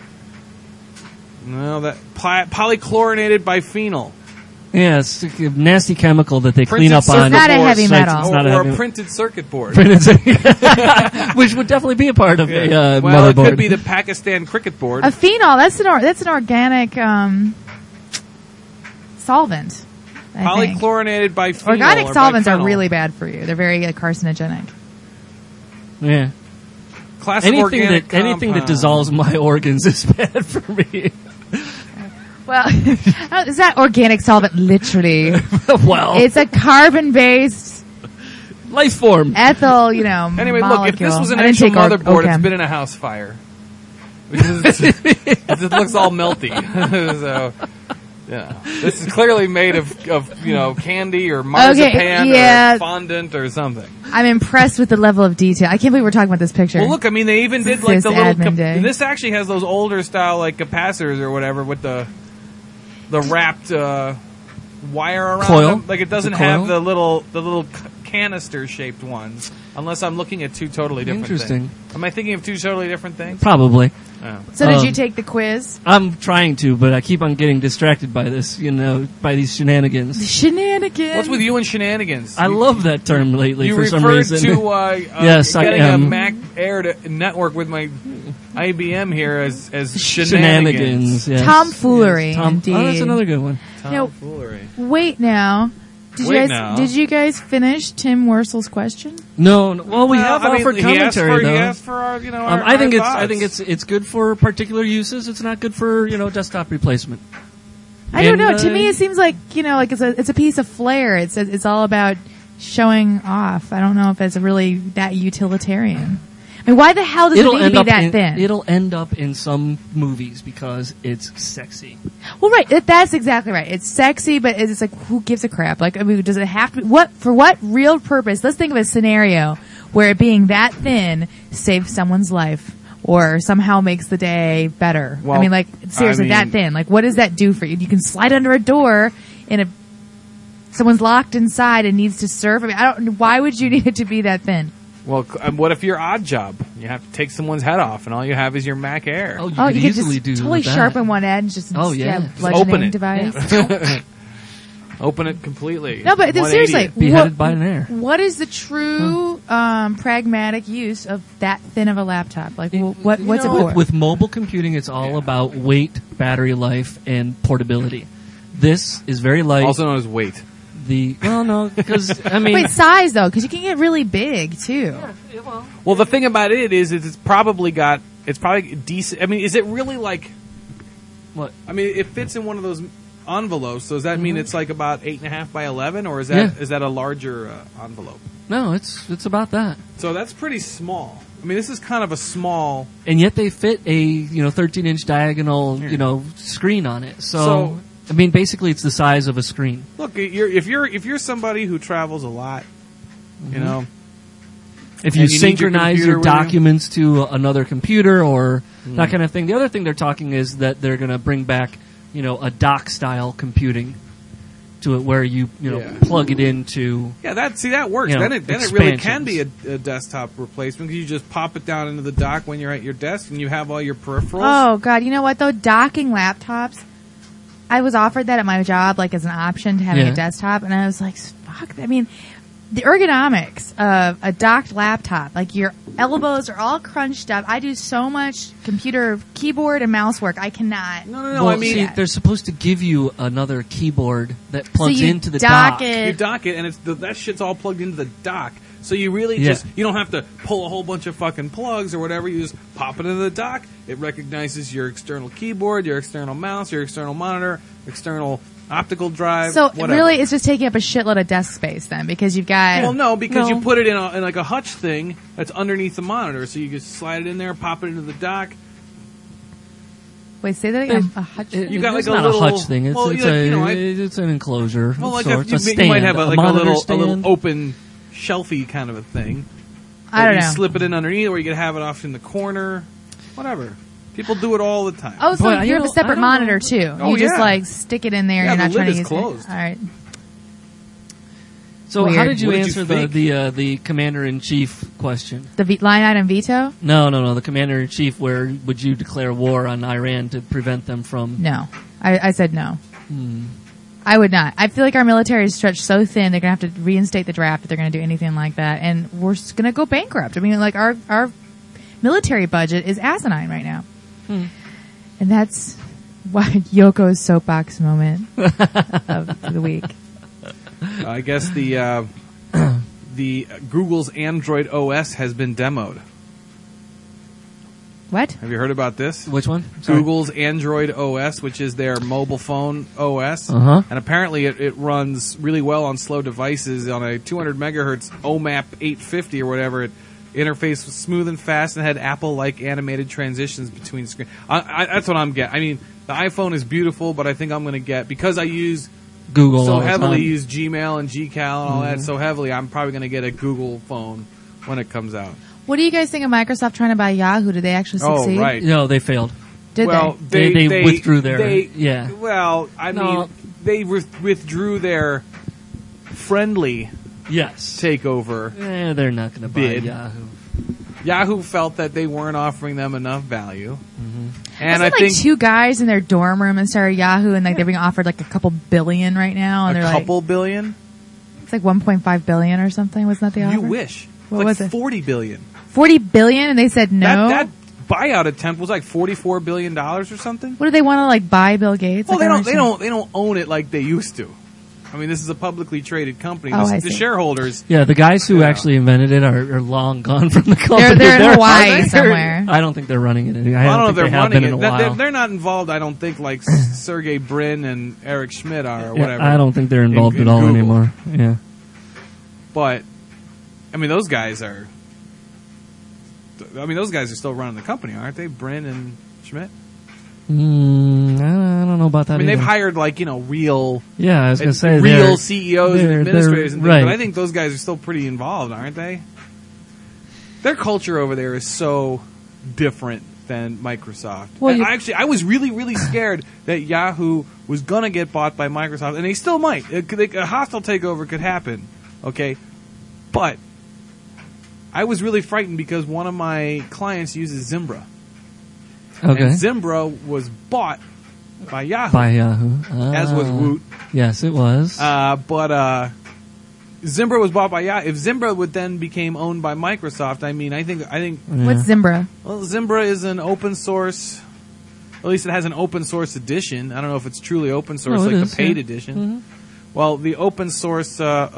polychlorinated biphenyl. Yeah, it's a nasty chemical that they Printed clean up on. It's not a heavy sites. metal. It's Or, not a or heavy a printed circuit board. which would definitely be a part of a well, motherboard. it could be the Pakistan cricket board. a phenol, that's an organic, solvent. I think. Polychlorinated biphenyl. Organic or solvents are biphenyl. really bad for you. They're very carcinogenic. Yeah. Classic Anything organic that compound. dissolves my organs is bad for me. Well, it's not organic solvent, literally. Well, It's a carbon-based life form. ethyl, Anyway, molecule. look, if this was an I didn't actual take motherboard, it's OChem. been in a house fire. It looks all melty. So, yeah. This is clearly made of candy or marzipan yeah. or fondant or something. I'm impressed with the level of detail. I can't believe we're talking about this picture. Well, look, I mean, they even did like the little... Sysadmin Day. And this actually has those older style like capacitors or whatever with the wrapped wire around Coil? them. Like it doesn't The have coil? the little canister-shaped ones, unless I'm looking at two totally different Interesting. things. Am I thinking of two totally different things? Probably. Oh. So did you take the quiz? I'm trying to, but I keep on getting distracted by this, by these shenanigans. Shenanigans. What's with you and shenanigans? I love that term lately You for some referred reason. to Yes, I getting am. a Mac Air to network with my IBM here as shenanigans. Shenanigans, yes. Tomfoolery, indeed. Oh, that's another good one. Tomfoolery. Wait now. Did you guys finish Tim Worsel's question? No, well, we have offered he commentary though. He asked for our, our, I think our it's good for particular uses. It's not good for desktop replacement. I don't know. And, To me, it seems like it's a piece of flair. It's all about showing off. I don't know if it's really that utilitarian. I mean, why the hell does it need to be that thin? It'll end up in some movies because it's sexy. Well, right. That's exactly right. It's sexy, but it's like, who gives a crap? Like, I mean, does it have to? For what real purpose? Let's think of a scenario where it being that thin saves someone's life or somehow makes the day better. Well, I mean, like, seriously, that thin. Like, what does that do for you? You can slide under a door and someone's locked inside and needs to serve. I mean, why would you need it to be that thin? Well, what if you're odd job? You have to take someone's head off, and all you have is your Mac Air. Oh, you Oh, could you could easily just do totally that. sharpen one edge, just Oh, yeah. Just bludgeoning open it. device. Open it completely. No, but 180 seriously, it. Beheaded by an air. what is the true pragmatic use of that thin of a laptop? Like, what's it for? With mobile computing, it's all about weight, battery life, and portability. This is very light. Also known as weight. Because I mean, Wait, size though, because you can get really big too. Well, the thing about it is it's probably decent. I mean, is it really like? what? I mean, it fits in one of those envelopes. So does that mean it's like about 8.5 by 11, or is that a larger envelope? No, it's about that. So that's pretty small. I mean, this is kind of a small. And yet they fit a 13-inch diagonal screen on it. So I mean, basically, it's the size of a screen. Look, if you're somebody who travels a lot, Mm-hmm. you know. If you And you need your synchronize computer your with you. documents to another computer or that kind of thing. The other thing they're talking is that they're going to bring back, a dock-style computing to it where you plug it into. Yeah, that works. Then it really can be a desktop replacement because you just pop it down into the dock when you're at your desk and you have all your peripherals. Oh God, you know what though? Docking laptops. I was offered that at my job, like as an option to having a desktop, and I was like, "Fuck!" I mean, the ergonomics of a docked laptop, like your elbows are all crunched up. I do so much computer, keyboard, and mouse work. I cannot. No. Well, I mean, they're supposed to give you another keyboard that plugs you into the dock dock. it. you dock it, and that shit's all plugged into the dock. So you really Yeah. you don't have to pull a whole bunch of fucking plugs or whatever. You just pop it into the dock. It recognizes your external keyboard, your external mouse, your external monitor, external optical drive. So whatever. really, it's just taking up a shitload of desk space then, because you've got. Well, no, because No. you put it in like a hutch thing that's underneath the monitor, so you just slide it in there, pop it into the dock. Wait, say that again. A hutch. You got it's like a not little- a hutch thing. It's, well, it's, like, a, you know, it's an enclosure. Well, of like sorts, a you stand, might have a monitor little stand. open shelfy kind of a thing. I don't you know. slip it in underneath, or you could have it off in the corner. Whatever. People do it all the time. Oh, so Boy, you have a I separate don't monitor know. too. Oh, You just yeah. like stick it in there. Yeah, You're the not trying lid to is use closed. it. All right. So Weird. how did you What did you answer think? the commander-in-chief question? The line item veto? No. The commander-in-chief, where would you declare war on Iran to prevent them from... No. I said no. I would not. I feel like our military is stretched so thin, they're going to have to reinstate the draft if they're going to do anything like that. And we're just going to go bankrupt. I mean, like, our military budget is asinine right now. And that's why Yoko's soapbox moment of the week. I guess the Google's Android OS has been demoed. What? Have you heard about this? Which one? Sorry. Google's Android OS, which is their mobile phone OS. Uh-huh. And apparently it runs really well on slow devices. On a 200 megahertz OMAP 850 or whatever, it interface was smooth and fast and had Apple-like animated transitions between screens. That's what I'm getting. I mean, the iPhone is beautiful, but I think I'm going to get, because I use Google so all the heavily, time. use Gmail and GCal and all that so heavily, I'm probably going to get a Google phone when it comes out. What do you guys think of Microsoft trying to buy Yahoo? Did they actually succeed? Oh, right. No, they failed. Did Well, they? They withdrew their... Well, I No. mean, they withdrew their friendly Yes. takeover. They're not going to buy Bid. Yahoo. Yahoo felt that they weren't offering them enough value. And Wasn't like two guys in their dorm room and started Yahoo, and like they're being offered like a couple billion right now, and a they're couple billion? like, it's like 1.5 billion or something. Wasn't that the offer? You wish. What like was it? 40 billion. 40 billion, and they said no. That buyout attempt was like $44 billion or something. What do they want to like buy Bill Gates? Well, Like, I they don't own it like they used to. I mean, this is a publicly traded company. Oh, I The see. shareholders. Yeah, the guys who Yeah. actually invented it are long gone from the company. They're in Hawaii they're- somewhere. I don't think they're running it. I don't know if think they're they have running been it. in a while. They're not involved, I don't think, like Sergey Brin and Eric Schmidt are or Yeah, whatever. I don't think they're involved in at all Google. anymore. Yeah. But, I mean, those guys are still running the company, aren't they? Brin and Schmidt? I don't know about that. I mean, they've either. hired, like, real... Yeah, I was going to say real they're- CEOs and they're- administrators and things, right. but I think those guys are still pretty involved, aren't they? Their culture over there is so different than Microsoft. Well, And I was really, really scared that Yahoo was going to get bought by Microsoft, and they still might. A hostile takeover could happen, okay? But I was really frightened because one of my clients uses Zimbra. Okay. And Zimbra was bought by Yahoo, By Yahoo. as was Woot. Yes, it was. But Zimbra was bought by Yahoo. If Zimbra would then became owned by Microsoft, I think Yeah. What's Zimbra? well, Zimbra is an open source. At least it has an open source edition. I don't know if it's truly open source, Oh, it like is, the paid yeah. edition. Well, the open source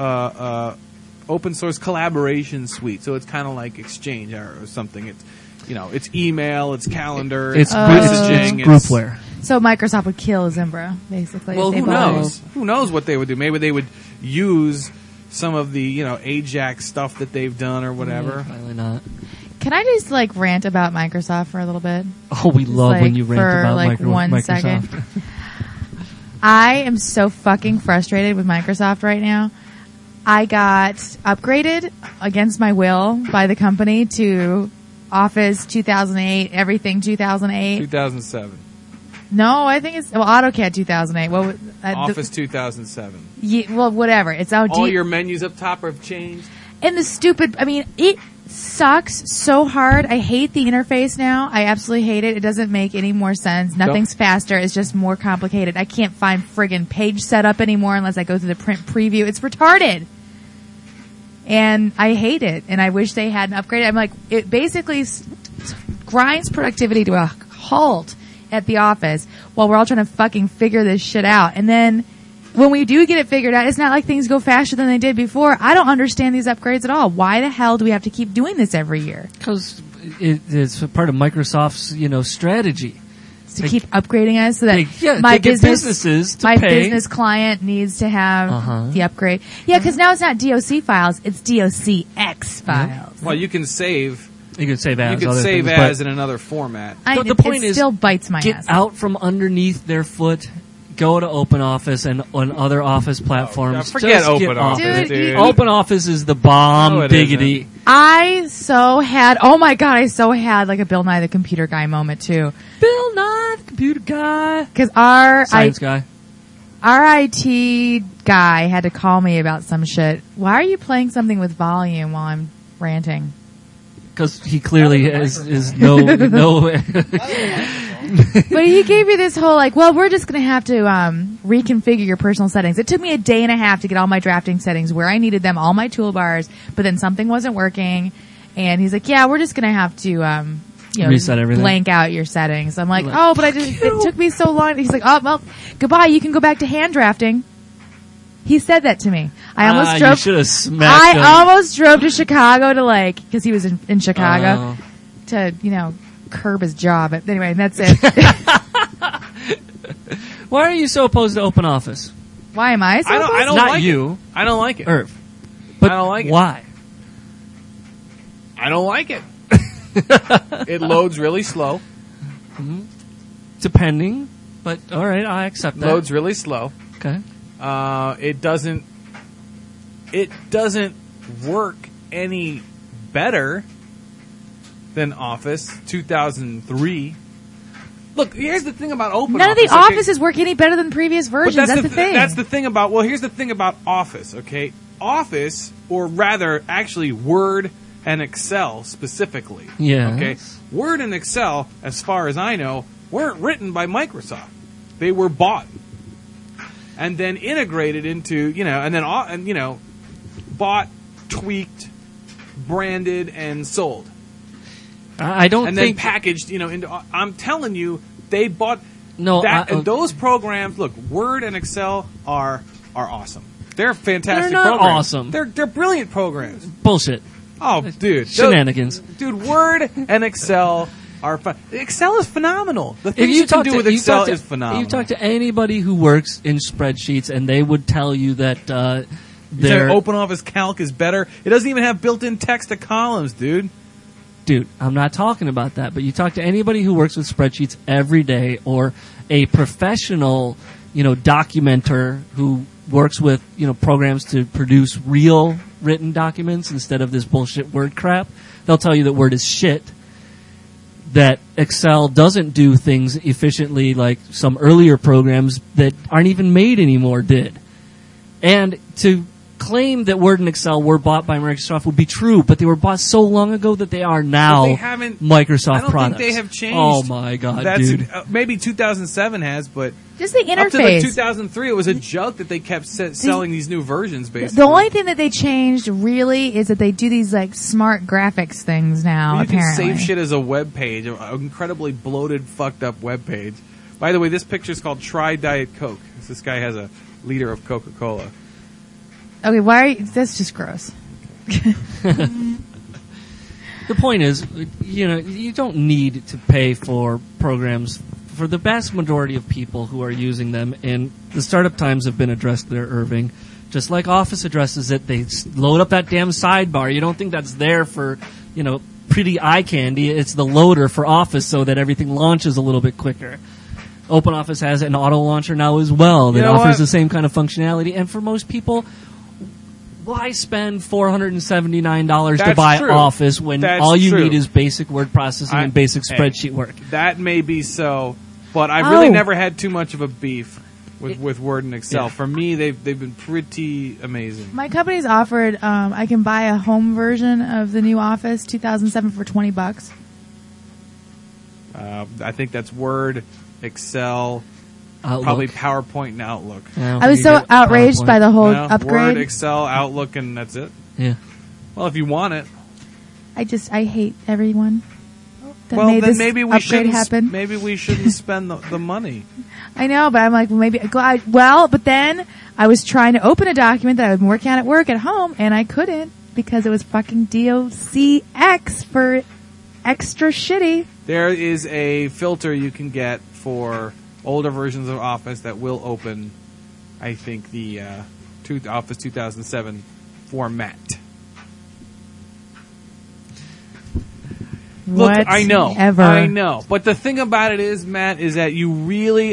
collaboration suite. So it's kind of like Exchange or something. It's it's email, it's calendar, It's messaging, groupware. So Microsoft would kill Zimbra, basically. Well, if they who bought it. knows? Who knows what they would do? Maybe they would use some of the Ajax stuff that they've done or whatever. Probably not. Can I just like rant about Microsoft for a little bit? Oh, we love when like, you rant for, about like, one Microsoft. second. I am so fucking frustrated with Microsoft right now. I got upgraded against my will by the company to Office 2008, everything 2008. 2007. No, I think it's AutoCAD 2008. What was, Office 2007. well, whatever. It's out. All your menus up top have changed. And the stupid, I mean, it sucks so hard. I hate the interface now. I absolutely hate it. It doesn't make any more sense. Nothing's faster. It's just more complicated. I can't find friggin' page setup anymore unless I go through the print preview. It's retarded. And I hate it. And I wish they hadn't upgraded. I'm like, it basically grinds productivity to a halt at the office while we're all trying to fucking figure this shit out. And then when we do get it figured out, it's not like things go faster than they did before. I don't understand these upgrades at all. Why the hell do we have to keep doing this every year? Because it's a part of Microsoft's, strategy. To keep upgrading us so that they get businesses to my pay. business client needs to have Uh-huh. the upgrade. Yeah, because now it's not DOC files, it's DOCX files. Well, you can save. You can save as. You can other save things, as in another format. The point it is, still bites my get ass. out from underneath their foot. Go to OpenOffice and on other Office platforms. forget Just get off. OpenOffice, dude. OpenOffice is the bomb, No, it diggity. isn't. I so had like a Bill Nye the Computer Guy moment too. Bill Nye, the computer guy, Because our science guy. IT guy had to call me about some shit. Why are you playing something with volume while I'm ranting? Because he clearly is no. But he gave me this whole we're just going to have to reconfigure your personal settings. It took me a day and a half to get all my drafting settings where I needed them, all my toolbars, but then something wasn't working. And he's like, yeah, we're just going to have to reset everything. blank out your settings. I'm like, Like, oh, but it took me so long. He's like, oh, well, goodbye. You can go back to hand drafting. He said that to me. I almost You drove. should have smacked him. almost drove to Chicago to because he was in Chicago Oh. to curb his job. But anyway, that's it. Why are you so opposed to OpenOffice? Why am I so? I opposed? don't Not like you. it. I don't like it. Irv. But I don't like it. why? I don't like it. It loads really slow. Depending, but all right, I accept that. Loads really slow. Okay. It doesn't work any better than Office 2003. Look, here's the thing about OpenOffice. None of the okay? offices work any better than previous But versions. That's the thing. That's the thing about. Well, here's the thing about Office. Okay, Office, or rather, actually Word and Excel specifically. Yeah. Okay. Word and Excel, as far as I know, weren't written by Microsoft. They were bought and then integrated into, bought, tweaked, branded, and sold. I don't And think then packaged, into. I'm telling you, they bought no. that. And those programs, look, Word and Excel are awesome. They're fantastic. They're not programs. awesome. They're brilliant programs. bullshit. Oh, dude, Shenanigans. Dude, Word and Excel are fun. Excel is phenomenal. The If things you can do with you Excel talk to- is phenomenal. You talk to anybody who works in spreadsheets, and they would tell you that Their their OpenOffice Calc is better. It doesn't even have built-in text to columns, dude. Dude, I'm not talking about that, but you talk to anybody who works with spreadsheets every day, or a professional, documenter who works with, programs to produce real written documents instead of this bullshit Word crap. They'll tell you that Word is shit, that Excel doesn't do things efficiently like some earlier programs that aren't even made anymore did. And to claim that Word and Excel were bought by Microsoft would be true, but they were bought so long ago that they are now But they haven't- Microsoft I don't products. think they have changed. Oh my god, That's dude. maybe 2007 has, but Just the up to like interface. 2003, it was a joke that they kept selling these new versions. Basically, The only thing that they changed really is that they do these like smart graphics things now. you can apparently, save shit as a web page, an incredibly bloated, fucked up web page. By the way, this picture is called "Try Diet Coke." This guy has a liter of Coca-Cola. Okay, why? Are you, that's just gross. The point is, you don't need to pay for programs for the vast majority of people who are using them, and the startup times have been addressed there, Irving. Just like Office addresses it, they load up that damn sidebar. You don't think that's there for, pretty eye candy. It's the loader for Office so that everything launches a little bit quicker. OpenOffice has an auto launcher now as well that You know offers what? the same kind of functionality, and for most people, why spend $479 to That's buy true. Office when That's all you true. need is basic word processing and basic spreadsheet work? That may be so, but I really Oh. never had too much of a beef with Word and Excel. Yeah. For me, they've been pretty amazing. My company's offered. I can buy a home version of the new Office 2007 for $20. I think that's Word, Excel, Outlook. probably PowerPoint and Outlook. don't I was think you so get outraged PowerPoint. by the whole No, upgrade. Word, Excel, Outlook, and that's it. Yeah. Well, if you want it, I hate everyone that well made then this maybe we upgrade shouldn't. happen. Maybe we shouldn't spend the money. I know, but I'm like, well, maybe. But then I was trying to open a document that I've been working on at work at home, and I couldn't because it was fucking DOCX for extra shitty. There is a filter you can get for older versions of Office that will open, I think, the Office 2007 format. Look, I know. But the thing about it is, Matt, is that you really...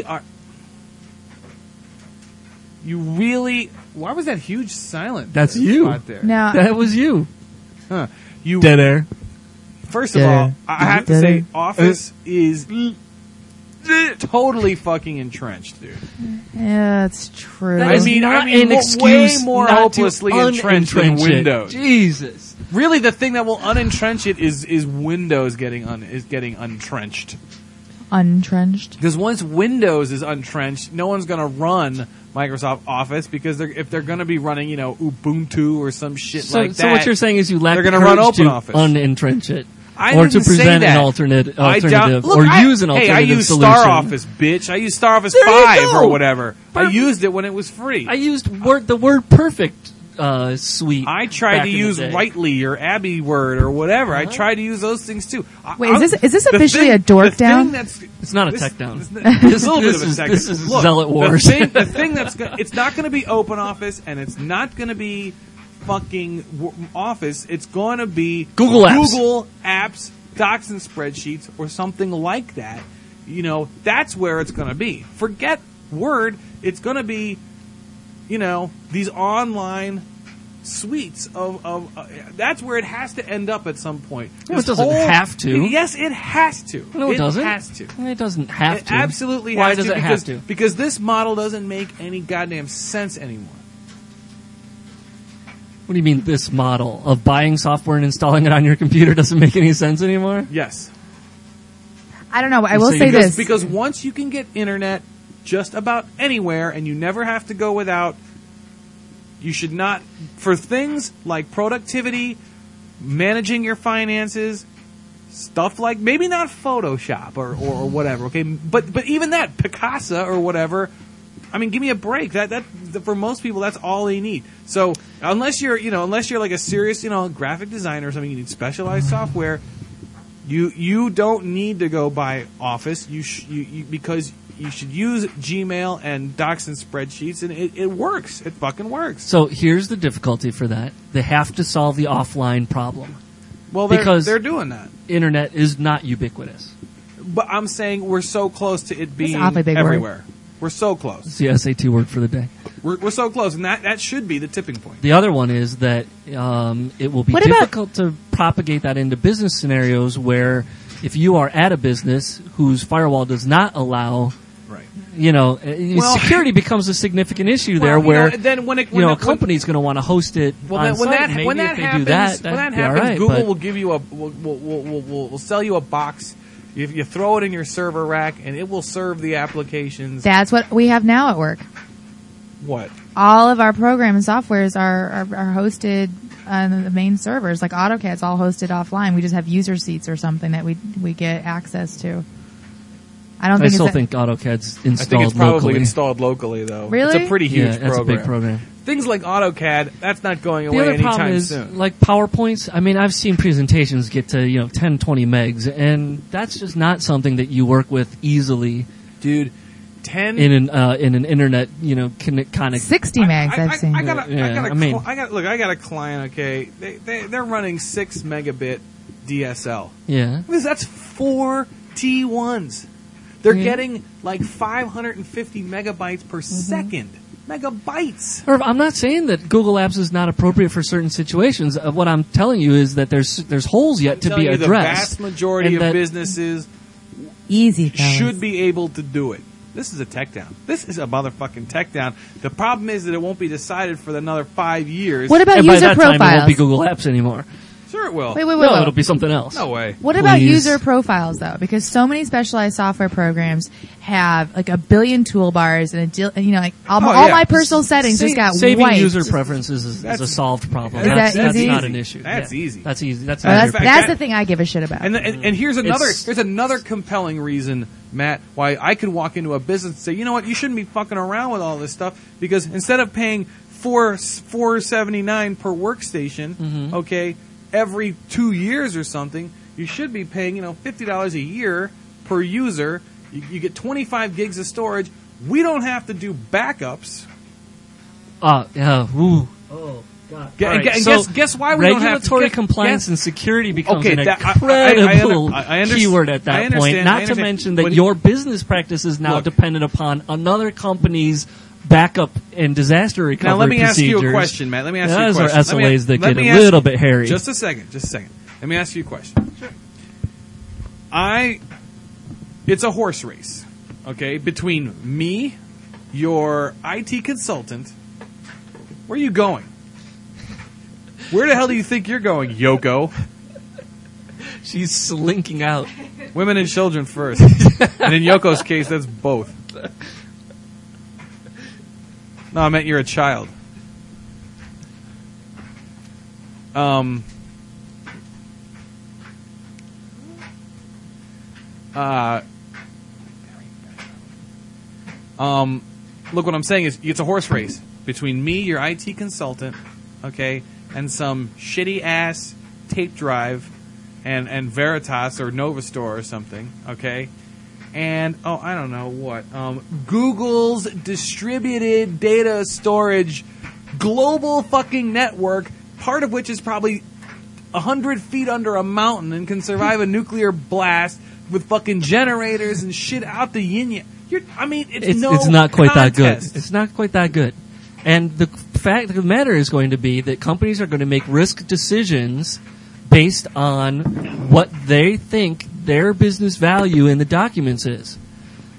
Why was that huge silence? That's you. Spot there? No, That was you. Huh. You Dead air. First of all, I have to say, Office is totally fucking entrenched, dude. yeah, it's true. That I is mean, not way an excuse more not to hopelessly entrenched than unentrench it. Windows. Jesus. Really, the thing that will unentrench it is Windows getting untrenched. Untrenched. Because once Windows is untrenched, no one's going to run Microsoft Office because if they're going to be running, Ubuntu or some shit like that. So what you're saying is you lack they're the gonna run courage to OpenOffice. unentrench it. I or to didn't say present that. an alternative Look, or use an alternative Hey, I use solution. Star Office, bitch. I use Star Office There you 5 go. or whatever. I Perfect. used it when it was free. I used the word perfect suite. I tried back to in the use day. Rightly or Abbey Word or whatever. I Uh-huh. tried to use those things too. Wait, is this officially a dork the thing down? That's, It's not a this- tech down. This, it's a little bit of a tech this down. is Look, Zealot Wars. The thing that's it's not going to be Open Office and it's not going to be fucking Office. It's going to be Google Apps. Google Apps, Docs and Spreadsheets, or something like that. That's where it's going to be. Forget Word. It's going to be, these online suites of that's where it has to end up at some point. No, This it doesn't have to. Yes, it has to. No, it doesn't. Has to. It doesn't have It to. absolutely Why has does to. it have to? Because this model doesn't make any goddamn sense anymore. What do you mean this model of buying software and installing it on your computer doesn't make any sense anymore? Yes. I don't know. But I will say because, this. Because once you can get internet just about anywhere and you never have to go without, you should not, for things like productivity, managing your finances, stuff like, maybe not Photoshop or whatever, okay? But even that, Picasa or whatever, I mean, give me a break. That for most people, that's all they need. So unless you're like a serious, graphic designer or something, you need specialized software. You don't need to go buy Office. Because you should use Gmail and Docs and spreadsheets, and it works. It fucking works. So here's the difficulty for that. They have to solve the offline problem. Well, because they're doing that. Internet is not ubiquitous. But I'm saying we're so close to it being awfully big everywhere. word. We're so close. It's the SAT word for the day. We're so close, and that should be the tipping point. The other one is that it will be What about- difficult to propagate that into business scenarios where if you are at a business whose firewall does not allow, Right. security becomes a significant issue Well, there where then when a company's going to want to host it on site. Maybe when if that they happens, do that, when that that'd be all happens, right, Google but- will give you will sell you a box. You throw it in your server rack, and it will serve the applications. That's what we have now at work. What? All of our program and softwares are hosted on the main servers. Like AutoCAD's all hosted offline. We just have user seats or something that we get access to. I still think AutoCAD's installed I think it's probably locally. installed locally, though. Really? It's a pretty huge Yeah, that's program. a big program. Things like AutoCAD, that's not going The away other problem anytime is, soon. like PowerPoints, I mean, I've seen presentations get to, 10, 20 megs, and that's just not something that you work with easily Dude, 10... in an internet, kind of... 60 megs I've seen. I got a client, okay, they're running 6 megabit DSL. Yeah. That's 4 T1s. They're getting like 550 megabytes per second. Megabytes. I'm not saying that Google Apps is not appropriate for certain situations. What I'm telling you is that there's holes yet to be The addressed. vast majority and of businesses Easy, fellas. should be able to do it. This is a tech down. This is a motherfucking tech down. The problem is that it won't be decided for another 5 years. What about And by user that time, it profiles? won't be Google Apps anymore. Sure it will. Wait. No, it'll be something else. No way. What about Please. user profiles though? Because so many specialized software programs have like a billion toolbars and all yeah. my personal settings just got Saving wiped. user preferences is a That's- solved problem. Is that That's easy? not an issue. That's Yeah. easy. That's easy. That's Oh, easier. that's fact, that's that- the thing I give a shit about. And here's another It's- here's another compelling reason, Matt, why I could walk into a business and say, you know what, you shouldn't be fucking around with all this stuff, because instead of paying $4.79 per workstation, okay, every 2 years or something, you should be paying $50 a year per user. You get 25 gigs of storage. We don't have to do backups. Ooh. Oh, God. G- All and right, g- and so guess why we don't have to regulatory get- compliance guess- and security becomes Okay, an that- incredible I understand- keyword at that I understand, point. I Not to understand. mention that When- your business practice is now Look. dependent upon another company's backup and disaster recovery Now let me ask procedures. you a question, Matt. Let me ask you a Those question. are SLAs that let get me a ask little you- bit hairy. Just a second. Let me ask you a question. It's a horse race, okay, between me, your IT consultant. Where are you going? Where the hell do you think you're going, Yoko? She's slinking out. Women and children first. And in Yoko's case, that's both. No, I meant you're a child. Look, what I'm saying is, it's a horse race between me, your IT consultant, okay, and some shitty ass tape drive, and Veritas or Novastore or something, okay, and I don't know what, Google's distributed data storage global fucking network, part of which is probably 100 feet under a mountain and can survive a nuclear blast with fucking generators and shit out the yin-yang. It's not quite that good. contest. It's not quite that good. And the fact of the matter is going to be that companies are going to make risk decisions based on what they think their business value in the documents is.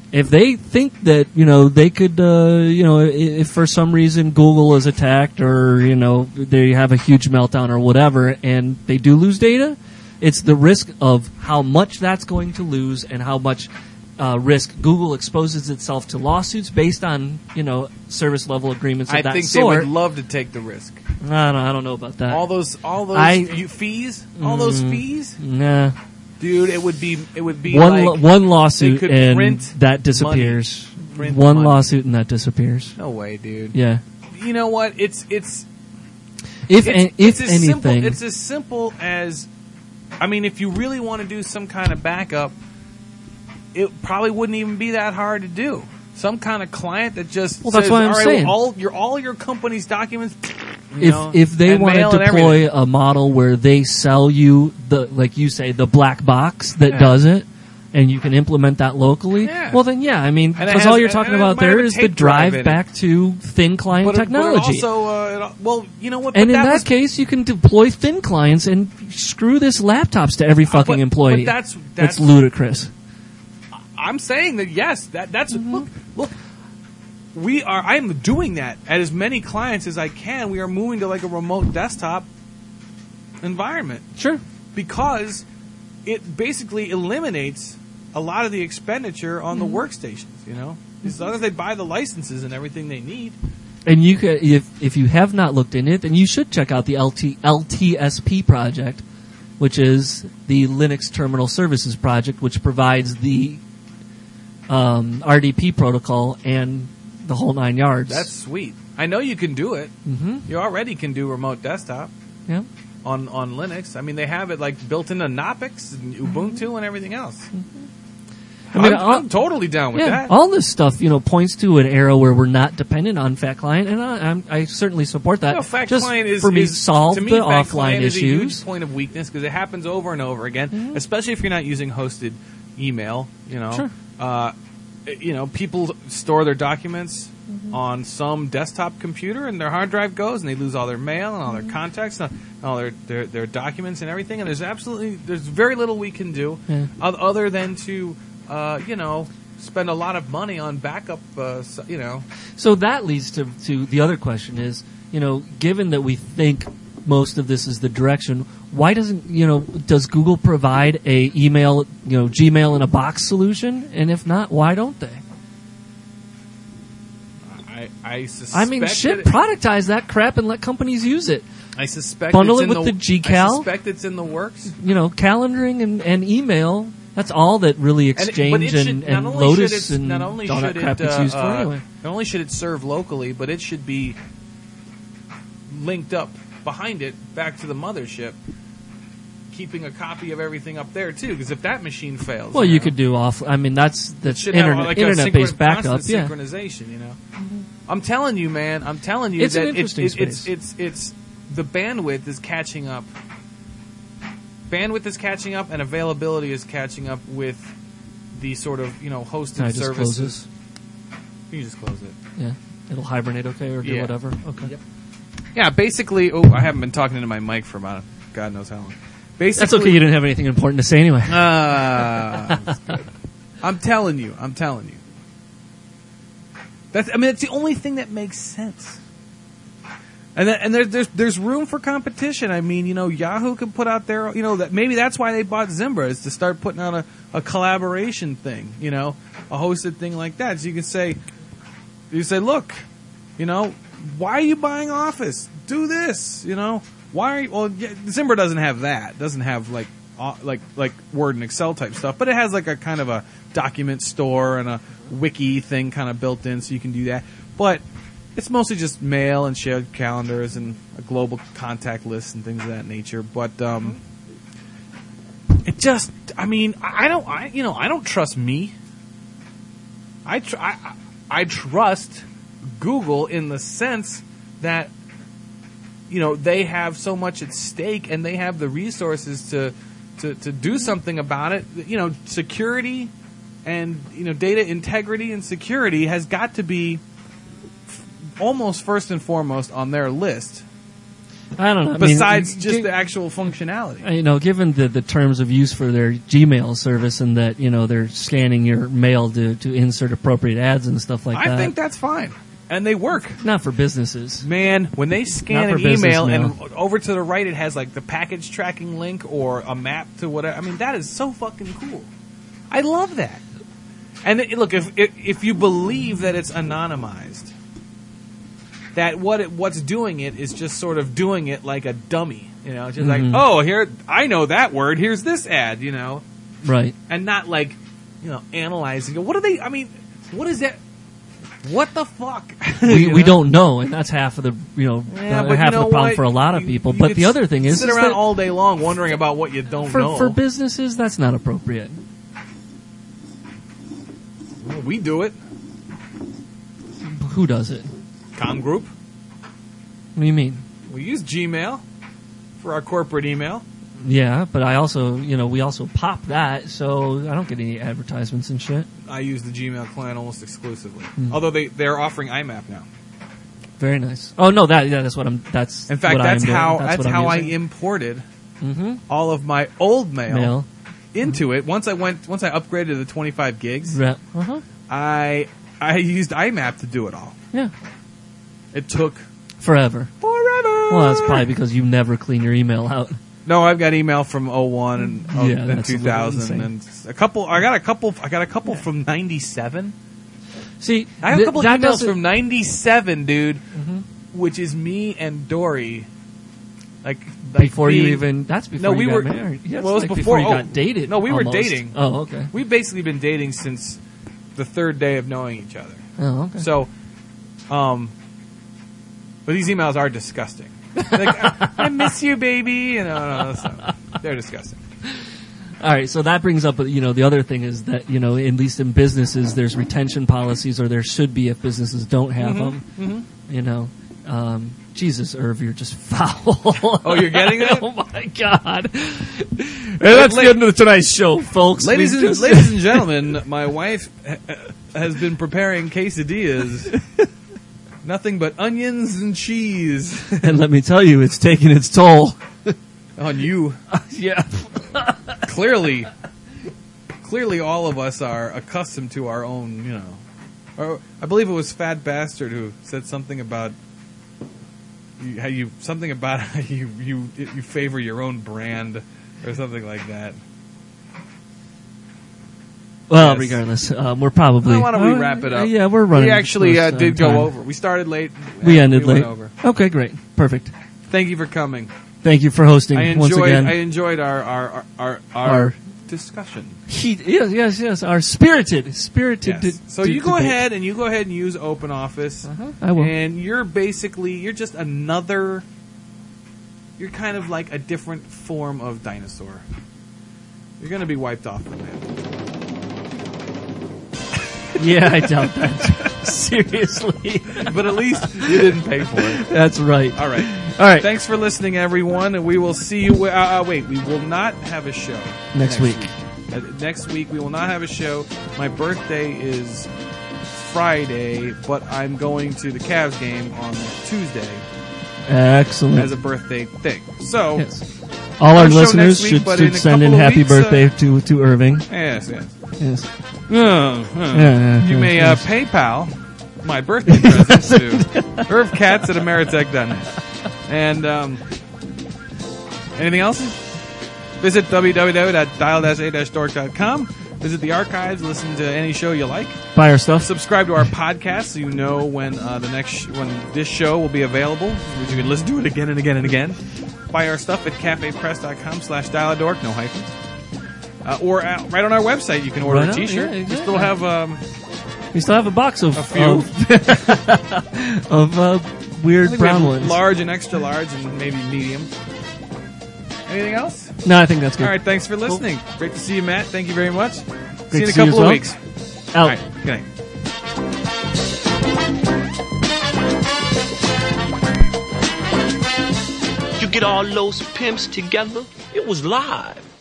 if they think that, they could, if for some reason Google is attacked or, they have a huge meltdown or whatever and they do lose data, it's the risk of how much that's going to lose and how much risk Google exposes itself to lawsuits based on, service level agreements of I that think sort. they would love to take the risk. I don't know about that. All those fees, all those fees. Nah. Dude, it would be one lawsuit could and print that disappears. Print One money. lawsuit and that disappears. No way, dude. Yeah. You know what? If If as anything, it's as simple as, I mean, if you really want to do some kind of backup, it probably wouldn't even be that hard to do. Some kind of client that just Well, says, that's what I'm all right, saying. All your company's documents. if they want to deploy a model where they sell you like you say, the black box that does it, and you can implement that locally, well then I mean, because all you're talking about there is the drive back to thin client technology. But also, you know what? And in that case, you can deploy thin clients and screw this laptops to every fucking employee. But that's ludicrous. I'm saying that yes, that's look. I am doing that at as many clients as I can. We are moving to like a remote desktop environment. Sure. Because it basically eliminates a lot of the expenditure on the workstations, As long as they buy the licenses and everything they need. And you could, if you have not looked in it, then you should check out the LTSP project, which is the Linux Terminal Services project, which provides the RDP protocol and the whole 9 yards. That's sweet. I know you can do it. Mm-hmm. You already can do remote desktop. Yeah. On Linux. I mean, they have it like built into Knoppix and Ubuntu and everything else. I mean, I'm totally down with that. All this stuff, points to an era where we're not dependent on Fat Client, and I certainly support that. Fat Just Client is for me, is, solve to me, the Fat offline Client issues. Is a huge point of weakness because it happens over and over again, especially if you're not using hosted email. Sure. People store their documents on some desktop computer, and their hard drive goes, and they lose all their mail and all their contacts, and all their documents and everything. And there's very little we can do other than to spend a lot of money on backup. So that leads to the other question is, given that we think most of this is the direction, why does Google provide a email, Gmail in a box solution? And if not, why don't they? I suspect. I mean, productize that crap and let companies use it. I suspect bundle it's it with the GCal. I suspect it's in the works. Calendaring and email. That's all that really Exchange and Lotus and all that crap it's used for anyway. Not only should it serve locally, but it should be linked up behind it back to the mothership, keeping a copy of everything up there too. Because if that machine fails, well, you could do off. I mean, that's internet-based backup. Yeah, synchronization. I'm telling you, man. I'm telling you it's that an interesting space. It's the bandwidth is catching up. Bandwidth is catching up, and availability is catching up with the sort of hosted services. You just close it. Yeah, it'll hibernate okay or do whatever. Okay. Yep. Yeah, basically. Oh, I haven't been talking into my mic for about God knows how long. Basically, that's okay. You didn't have anything important to say anyway. That's good. I'm telling you. That's the only thing that makes sense. And there's room for competition. I mean, Yahoo can put out their, that maybe that's why they bought Zimbra, is to start putting out a collaboration thing, a hosted thing like that. So you can say, look, why are you buying Office? Do this, Why are you, Zimbra doesn't have that. It doesn't have like Word and Excel type stuff, but it has like a kind of a document store and a wiki thing kind of built in, so you can do that. But it's mostly just mail and shared calendars and a global contact list and things of that nature. But it just, I don't trust me. I trust Google in the sense that they have so much at stake and they have the resources to do something about it. Security and data integrity and security has got to be almost first and foremost on their list. I don't know. Besides just the actual functionality. You know, given the terms of use for their Gmail service and that, you know, they're scanning your mail to insert appropriate ads and stuff like that. I think that's fine. And they work. Not for businesses. Man, when they scan Not an for business email and mail. over to the right it has like the package tracking link or a map to whatever. I mean, that is so fucking cool. I love that. And look, if you believe that it's anonymized, that what's doing it is just sort of doing it like a dummy, you know, just like, oh, here, I know that word, here's this ad, you know. Right. And not like, you know, analyzing it. What are they, I mean, what is that? What the fuck? We don't know, and that's half of the, you know, Yeah, but half you of know the problem what? for a lot of You- people. you But could the other thing is, sit is around that all day long wondering about what you don't know. for businesses, that's not appropriate. Well, we do it. Who does it? Com Group. What do you mean? We use Gmail for our corporate email. Yeah, but I also, you know, we also pop that, so I don't get any advertisements and shit. I use the Gmail client almost exclusively. Hmm. Although they're offering IMAP now. Very nice. Oh no, that's what I'm. That's In fact, what that's I'm doing. how That's what I'm I using. imported Mhm. all of my old mail, Mail. into it. Once I upgraded to the 25 gigs, Right. Uh-huh. I used IMAP to do it all. Yeah. It took Forever. forever. Well, that's probably because you never clean your email out. No, I've got email from 01 and, Yeah, and that's a little 2000 and a couple. I got a couple from 97. See, I have a couple that emails doesn't- from 97, dude, which is me and Dory. Like before you being- even. That's before No, you we got were. married. Yeah, Well, it was like before you got dated. No, we were almost. dating. Oh, okay. We've basically been dating since the third day of knowing each other. Oh, okay. So, but these emails are disgusting. Like, I miss you, baby. You know, so they're disgusting. All right, so that brings up, you know, the other thing is that, you know, at least in businesses, there's retention policies, or there should be if businesses don't have them. You know, Jesus, Irv, you're just foul. Oh, you're getting it? Oh my God! Hey, that's the end of tonight's show, folks. Ladies We and, just- ladies and gentlemen, my wife has been preparing quesadillas. Nothing but onions and cheese and let me tell you, it's taking its toll. on you. Yeah. Clearly, all of us are accustomed to our own, you know. Or, I believe it was Fat Bastard who said something about how you favor your own brand or something like that. Well, Yes. regardless, we're probably. Why don't we wrap it up? Yeah, we're running. We actually close on did time. go over. We started late. We and ended went late. over. Okay, great, perfect. Thank you for coming. Thank you for hosting I once again. enjoyed our Our- discussion. Yes. Our spirited. Yes. So you go ahead and use OpenOffice. I will. And you're just another. You're kind of like a different form of dinosaur. You're going to be wiped off the map. Yeah, I doubt that. Seriously. But at least you didn't pay for it. That's right. All right. All right. Thanks for listening, everyone, and we will see you. Wait, we will not have a show Next week. Next week we will not have a show. My birthday is Friday, but I'm going to the Cavs game on Tuesday Excellent. as a birthday thing. So, Yes. All our No show listeners next week, but should in a send in couple of happy weeks, birthday to Irving. yes. Yes. You may PayPal my birthday present to irvcats@ameritech.net. And anything else? Visit www.dial-a-dork.com. Visit the archives. Listen to any show you like. Buy our stuff. Subscribe to our podcast so you know when when this show will be available. So you can listen to it again and again and again. Buy our stuff at cafepress.com/dial-a-dork, no hyphens. Or right on our website, you can order Right a on, T-shirt. yeah, We still have We still have a box of a few. of I weird think we brown have ones. large and extra large and maybe medium. Anything else? No, I think that's good. All right, thanks for listening. Great to see you, Matt. Thank you very much. See you in a to see you couple of as well. weeks. Out. All right, good night. You get all those pimps together, it was live.